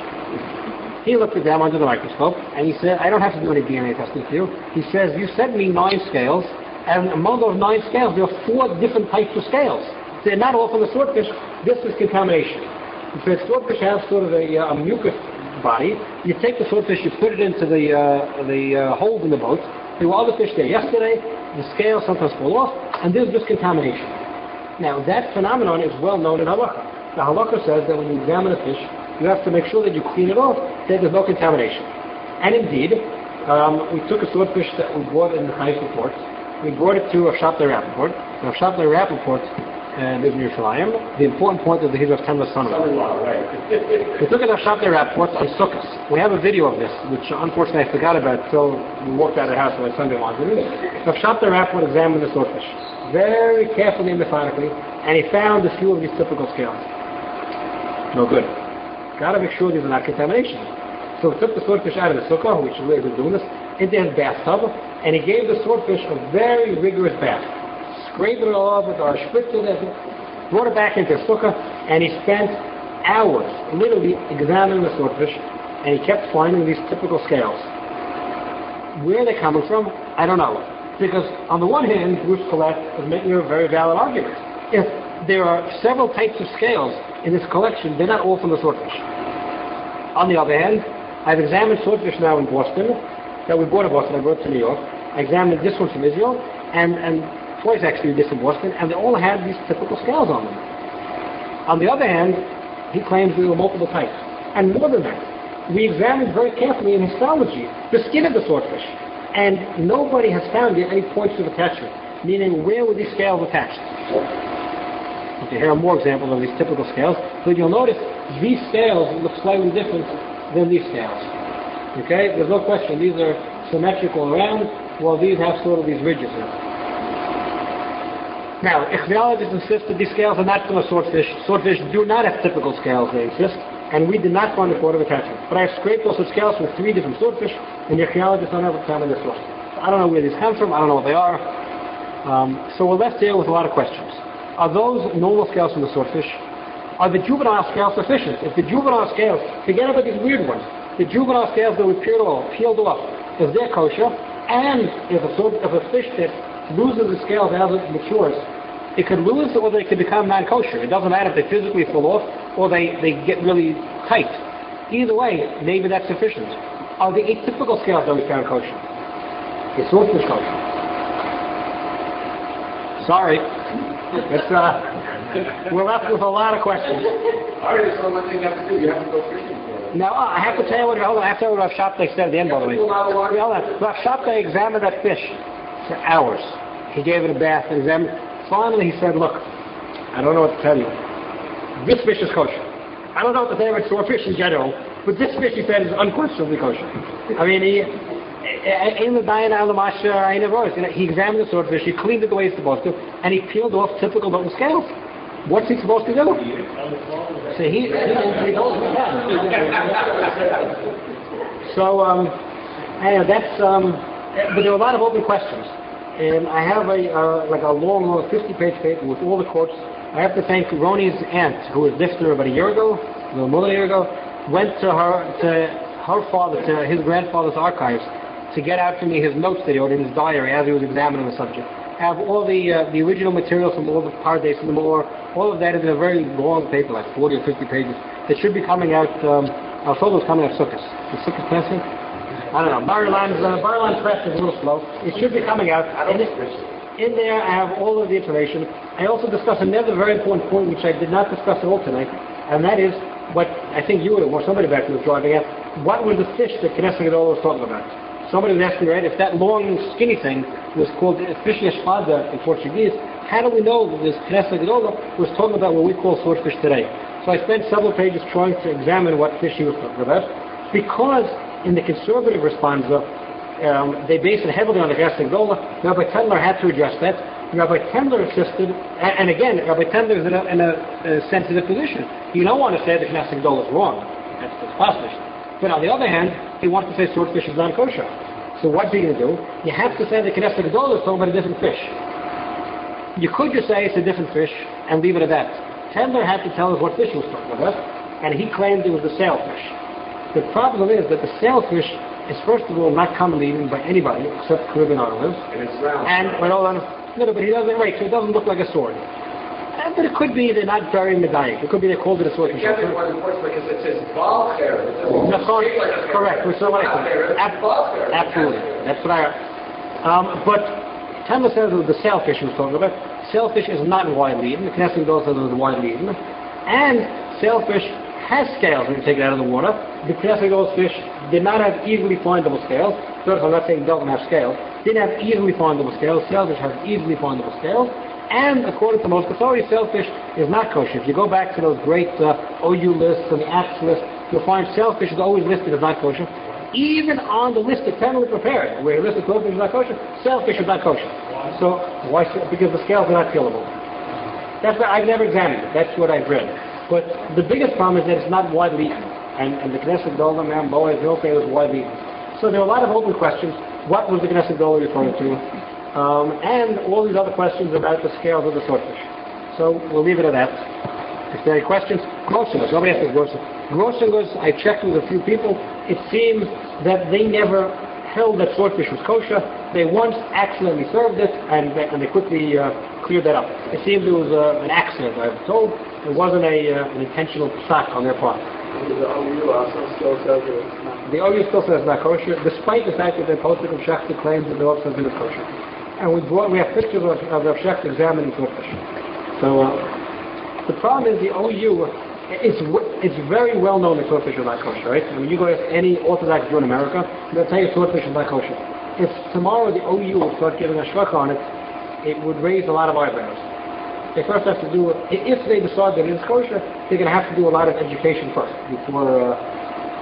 He looked at them under the microscope and he said, I don't have to do any D N A testing for you. He says, you sent me nine scales, and among those nine scales, there are four different types of scales. They're not all from the swordfish. This is contamination. He said, swordfish has sort of a, uh, a mucus body. You take the swordfish, you put it into the uh, the uh, holes in the boat. There were other fish there yesterday. The scales sometimes fall off, and there's just contamination. Now, that phenomenon is well known in halakha. The halakha says that when you examine a fish, you have to make sure that you clean it off, that there's no contamination. And indeed, um, we took a swordfish that we bought in the Chaim report. We brought it to a Shabtai Rappaport. Now, Shabtai Rappaport uh, lives in Yerushalayim. The important point is that he's of Tendler's son-in-law. Right. We took it to Shabtai Rappaport on Sukkot. We have a video of this, which unfortunately I forgot about until we walked out of the house and my son didn't want to do it. So Shabtai Rappaport examined the swordfish very carefully and methodically, and he found a few of these typical scales. No good. Got to make sure these are not contamination. So we took the swordfish out of the sukkah, which is where we're doing this, into his bathtub, and he gave the swordfish a very rigorous bath. Scraped it all off with our spritz and everything, brought it back into the sukkah, and he spent hours literally examining the swordfish, and he kept finding these typical scales. Where they're coming from, I don't know. Because on the one hand, Bruce Collette is making a very valid argument. If there are several types of scales in this collection, they're not all from the swordfish. On the other hand, I've examined swordfish now in Boston, that we brought to Boston, I brought to New York. I examined this one from Israel, and, and twice actually this in Boston, and they all had these typical scales on them. On the other hand, he claims there were multiple types. And more than that, we examined very carefully in histology the skin of the swordfish, and nobody has found yet any points of attachment, meaning where were these scales attached? Okay, here are more examples of these typical scales. So you'll notice these scales look slightly different than these scales. Okay? There's no question. These are symmetrical around, while these have sort of these ridges in them. Now, ichthyologists insist that these scales are not from a swordfish. Swordfish do not have typical scales, they insist, and we did not find a port of attachment. But I have scraped those scales from three different swordfish, and the ichthyologists don't have a time of this source. So I don't know where these come from, I don't know what they are. Um, so we're left here with a lot of questions. Are those normal scales from the swordfish? Are the juvenile scales sufficient? If the juvenile scales, forget about these weird ones, the juvenile scales that we peeled off, peeled off, if they're kosher, and if a, sword, if a fish that loses the scales as it matures, it could lose or they could become non-kosher. It doesn't matter if they physically fall off or they, they get really tight. Either way, maybe that's sufficient. Are the atypical scales that we found kosher? Is swordfish kosher? Sorry. It's, uh, we're left with a lot of questions. All right, there's one thing you have to do. You have to go fishing for it. Now, uh, I have to tell you what, hold on, I have to tell you what Rav Shabtai said at the end, by the way. Hold on. Rav Shabtai examined that fish for hours. He gave it a bath and examined. Finally, he said, look, I don't know what to tell you. This fish is kosher. I don't know what to say about swordfish in general, but this fish, he said, is unquestionably kosher. I mean, he, in the Dayan al-Masha, I never was. He examined the swordfish, he cleaned it the way he's supposed to, and he peeled off typical button scales. What's he supposed to do? So he, he, he knows what So, um, anyway, that's, um, but there are a lot of open questions. And I have a, uh, like a long, long fifty-page paper with all the quotes. I have to thank Roni's aunt, who was listener about a year ago, a little more than a year ago, went to her, to her father, to his grandfather's archives, to get out for me his notes that he wrote in his diary as he was examining the subject. I have all the uh, the original materials from all the Pardes and the more, all of that is in a very long paper, like forty or fifty pages, that should be coming out, um, I was told it was coming out Sukkot. Is Sukkot pressing? I don't know. Bar-Ilan's, uh, Bar-Ilan's press is a little slow. It should be coming out. In, in there I have all of the information. I also discuss another very important point which I did not discuss at all tonight, and that is what I think you or somebody back there was driving at. What was the fish that Knesset Gedolah was talking about? Somebody was asking, right, if that long, skinny thing was called fish espada in Portuguese, how do we know that this Knesset Gedolah was talking about what we call swordfish today? So I spent several pages trying to examine what fish he was talking about, because in the conservative responsa, um, they base it heavily on the Knesset Gedolah. Rabbi Tendler had to address that. Rabbi Tendler insisted, and, and again, Rabbi Tendler is in a, in a, a sensitive position. You don't want to say the Knesset Gedolah is wrong. That's, that's possible. But on the other hand, he wants to say swordfish is non-kosher. So what are you going to do? You have to say the Knesset Gedolah is talking about a different fish. You could just say it's a different fish and leave it at that. Tendler had to tell us what fish he was talking about, and he claimed it was the sailfish. The problem is that the sailfish is first of all not commonly eaten by anybody except Caribbean islanders. And it's round. And, well, hold on, no, but he doesn't, right, so it doesn't look like a sword. Uh, but it could be they're not very medayik. It could be they called it a swordfish. You can't be one important because it says balcher. No, sorry, correct, which is what I think. Ab- absolutely, that's what I, um, but Tendler says it was the sailfish he was talking about. Sailfish is not widely eaten. The Knesset Gedolah says it was widely eaten. And sailfish has scales when you take it out of the water. The Knesset Gedolah fish did not have easily findable scales. First, I'm not saying it doesn't have scales. Didn't have easily findable scales. Sailfish has easily findable scales. And according to most authorities, sailfish is not kosher. If you go back to those great uh, O U lists and the A P S list, you'll find sailfish is always listed as not kosher. Even on the list of penalty prepared, where you listed sailfish is not kosher, sailfish is not kosher. So why? Because the scales are not killable. That's what I've never examined it. That's what I've read. But the biggest problem is that it's not widely eaten. And, and the Knesset Gedolah, man, Boaz, he'll say it was widely eaten. So there are a lot of open questions. What was the Knesset Gedolah referring to? Um, and all these other questions about the scales of the swordfish. So we'll leave it at that. If there are any questions, Grossingus. Nobody has to Grossingus. Grossingus, I checked with a few people. It seems that they never held that swordfish was kosher. They once accidentally served it, and they, and they quickly uh, cleared that up. It seemed it was uh, an accident, I was told. It wasn't a, uh, an intentional psak on their part. The O U also still says it's not. The O U still says it's not kosher, despite the fact that the posting of Shechter claims that the Rav says it is kosher. And we brought, we have pictures of, of Rav Shechter examining swordfish. So uh, the problem is the O U, it's it's very well known that swordfish are not kosher, right? When you go ask any Orthodox Jew in America, they'll tell you swordfish is not kosher. If tomorrow the O U will start giving a shvach on it, it would raise a lot of eyebrows. They first have to do, if they decide that it is kosher, they're going to have to do a lot of education first before uh,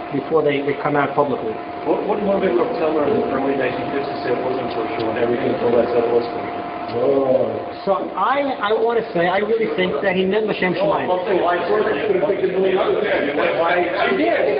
before they, they come out publicly. What, what motivated Rockefeller in the early nineteen fifties to say it wasn't kosher when everything told us that it was kosher? So I, I want to say, I really think that he meant L'Shem Shemayim. Well, something like that, I should have picked a million others. Why? I did.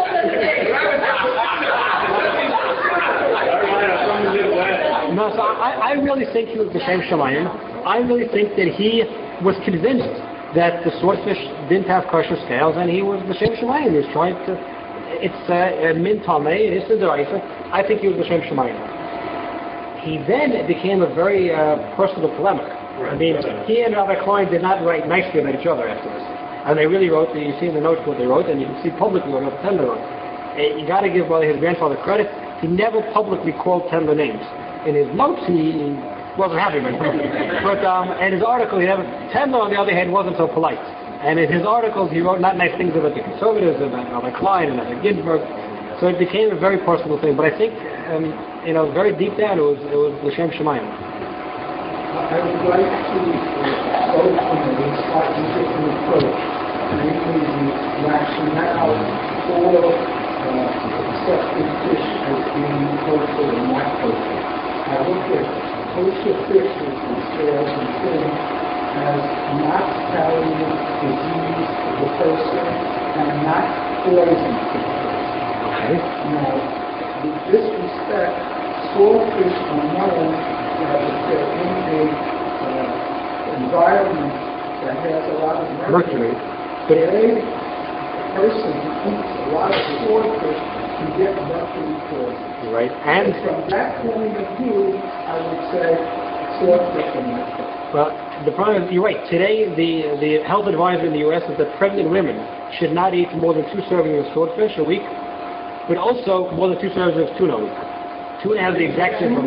No, so I, I really think he was L'Shem Shemayim. I really think that he was convinced that the swordfish didn't have kosher scales, and he was L'Shem Shemayim. He was trying to, it's uh, min tamei, it's the deraisa. I think he was L'Shem Shemayim. He then became a very uh, personal polemic. I mean, he and Rabbi Klein did not write nicely about each other afterwards. And they really wrote, you see in the notes what they wrote, and you can see publicly what Rabbi Tendler wrote. Uh, you got to give well, his grandfather credit. He never publicly called Tendler names. In his notes, he wasn't happy with him. But um, in his article, he never, Tendler, on the other hand, wasn't so polite. And in his articles, he wrote not nice things about the conservatives, about Rabbi Klein and about Ginsburg. So it became a very personal thing. But I think, um, you know, very deep down, it was it was L'Shem Shemayim. I would like to go from a slightly different approach. Namely, the rationale for uh, accepting fish as being kosher and not kosher. I look at kosher fish with the scales and fins as not carrying disease to the person and not poison to the person. Now, with this respect, swordfish are known that if they're in a uh, environment that has a lot of mercury, but a person who eats a lot of swordfish can get mercury poisoning. Right, and from that point of view, I would say swordfish are not kosher. Well, the problem is, you're right. Today, the the health advisor in the U S is that pregnant women should not eat more than two servings of swordfish a week, but also more than two servings of tuna a week. Tuna has the exact same.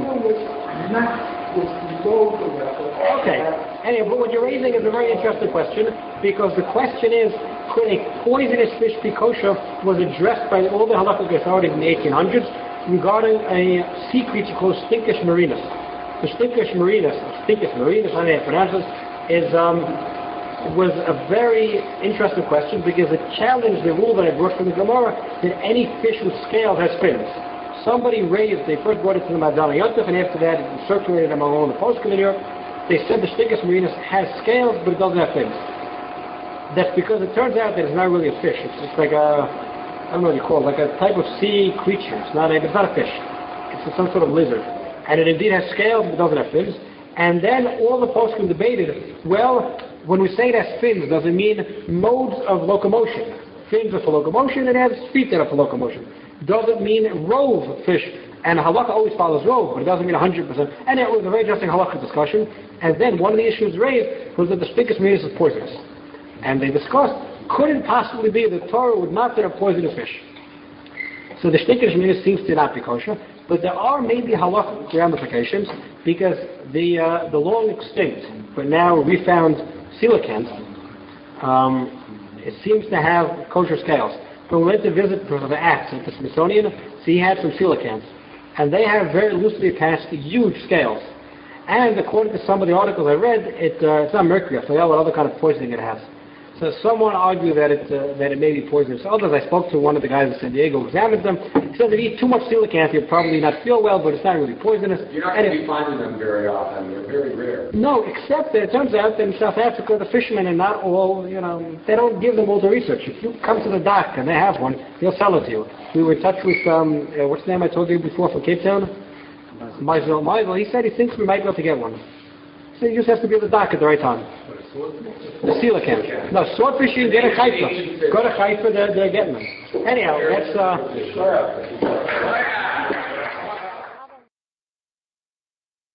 Okay. Anyway, but what you're raising is a very interesting question, because the question is, could a poisonous fish be kosher was addressed by all the halakhic authorities in the eighteen hundreds regarding a sea creature called Stinkis marinus. The Stinkis marinus, Stinkis marinus, I don't know how to pronounce this, is um, was a very interesting question, because it challenged the rule that I brought from the Gemara that any fish with scales has fins. Somebody raised, they first brought it to the Madana Yosef, and after that it circulated among all the poskim in Europe. They said the Stinkis marinus has scales, but it doesn't have fins. That's because it turns out that it's not really a fish. It's just like a, I don't know what you call it, like a type of sea creature. It's not a, it's not a fish. It's some sort of lizard. And it indeed has scales, but it doesn't have fins. And then all the poskim debated, well, when we say it has fins, does it mean modes of locomotion? Fins are for locomotion, and it has feet that are for locomotion. Does it mean rove fish? And halakha always follows rove, but it doesn't mean one hundred percent. And it was a very interesting halakha discussion. And then one of the issues raised was that the Stinkis marinus is poisonous. And they discussed, could it possibly be that Torah would not say a poisonous fish? So the Stinkis marinus seems to not be kosher, but there are maybe halakhic ramifications, because the uh, the long extinct, but now refound coelacanth, um, it seems to have kosher scales. When we went to visit Professor Axe at the Smithsonian, so he had some coelacanths, and they have very loosely attached huge scales. And according to some of the articles I read, it, uh, it's not mercury, I forgot what other kind of poisoning it has. So someone argued that it uh, that it may be poisonous. Others, I spoke to one of the guys in San Diego who examined them. He said if you eat too much coelacanth, you'll probably not feel well, but it's not really poisonous. You're not going to be finding them very often. They're very rare. No, except that it turns out that in South Africa, the fishermen are not all, you know, they don't give them all the research. If you come to the dock and they have one, they'll sell it to you. We were in touch with, um, uh, what's the name I told you before from Cape Town? Meisel. Meisel. He said he thinks we might be able to get one. So he just has to be at the dock at the right time. The coelacanth. No, swordfish, you get a Haifa. Go to Haifa, they're, they're getting them. Anyhow, that's... Uh,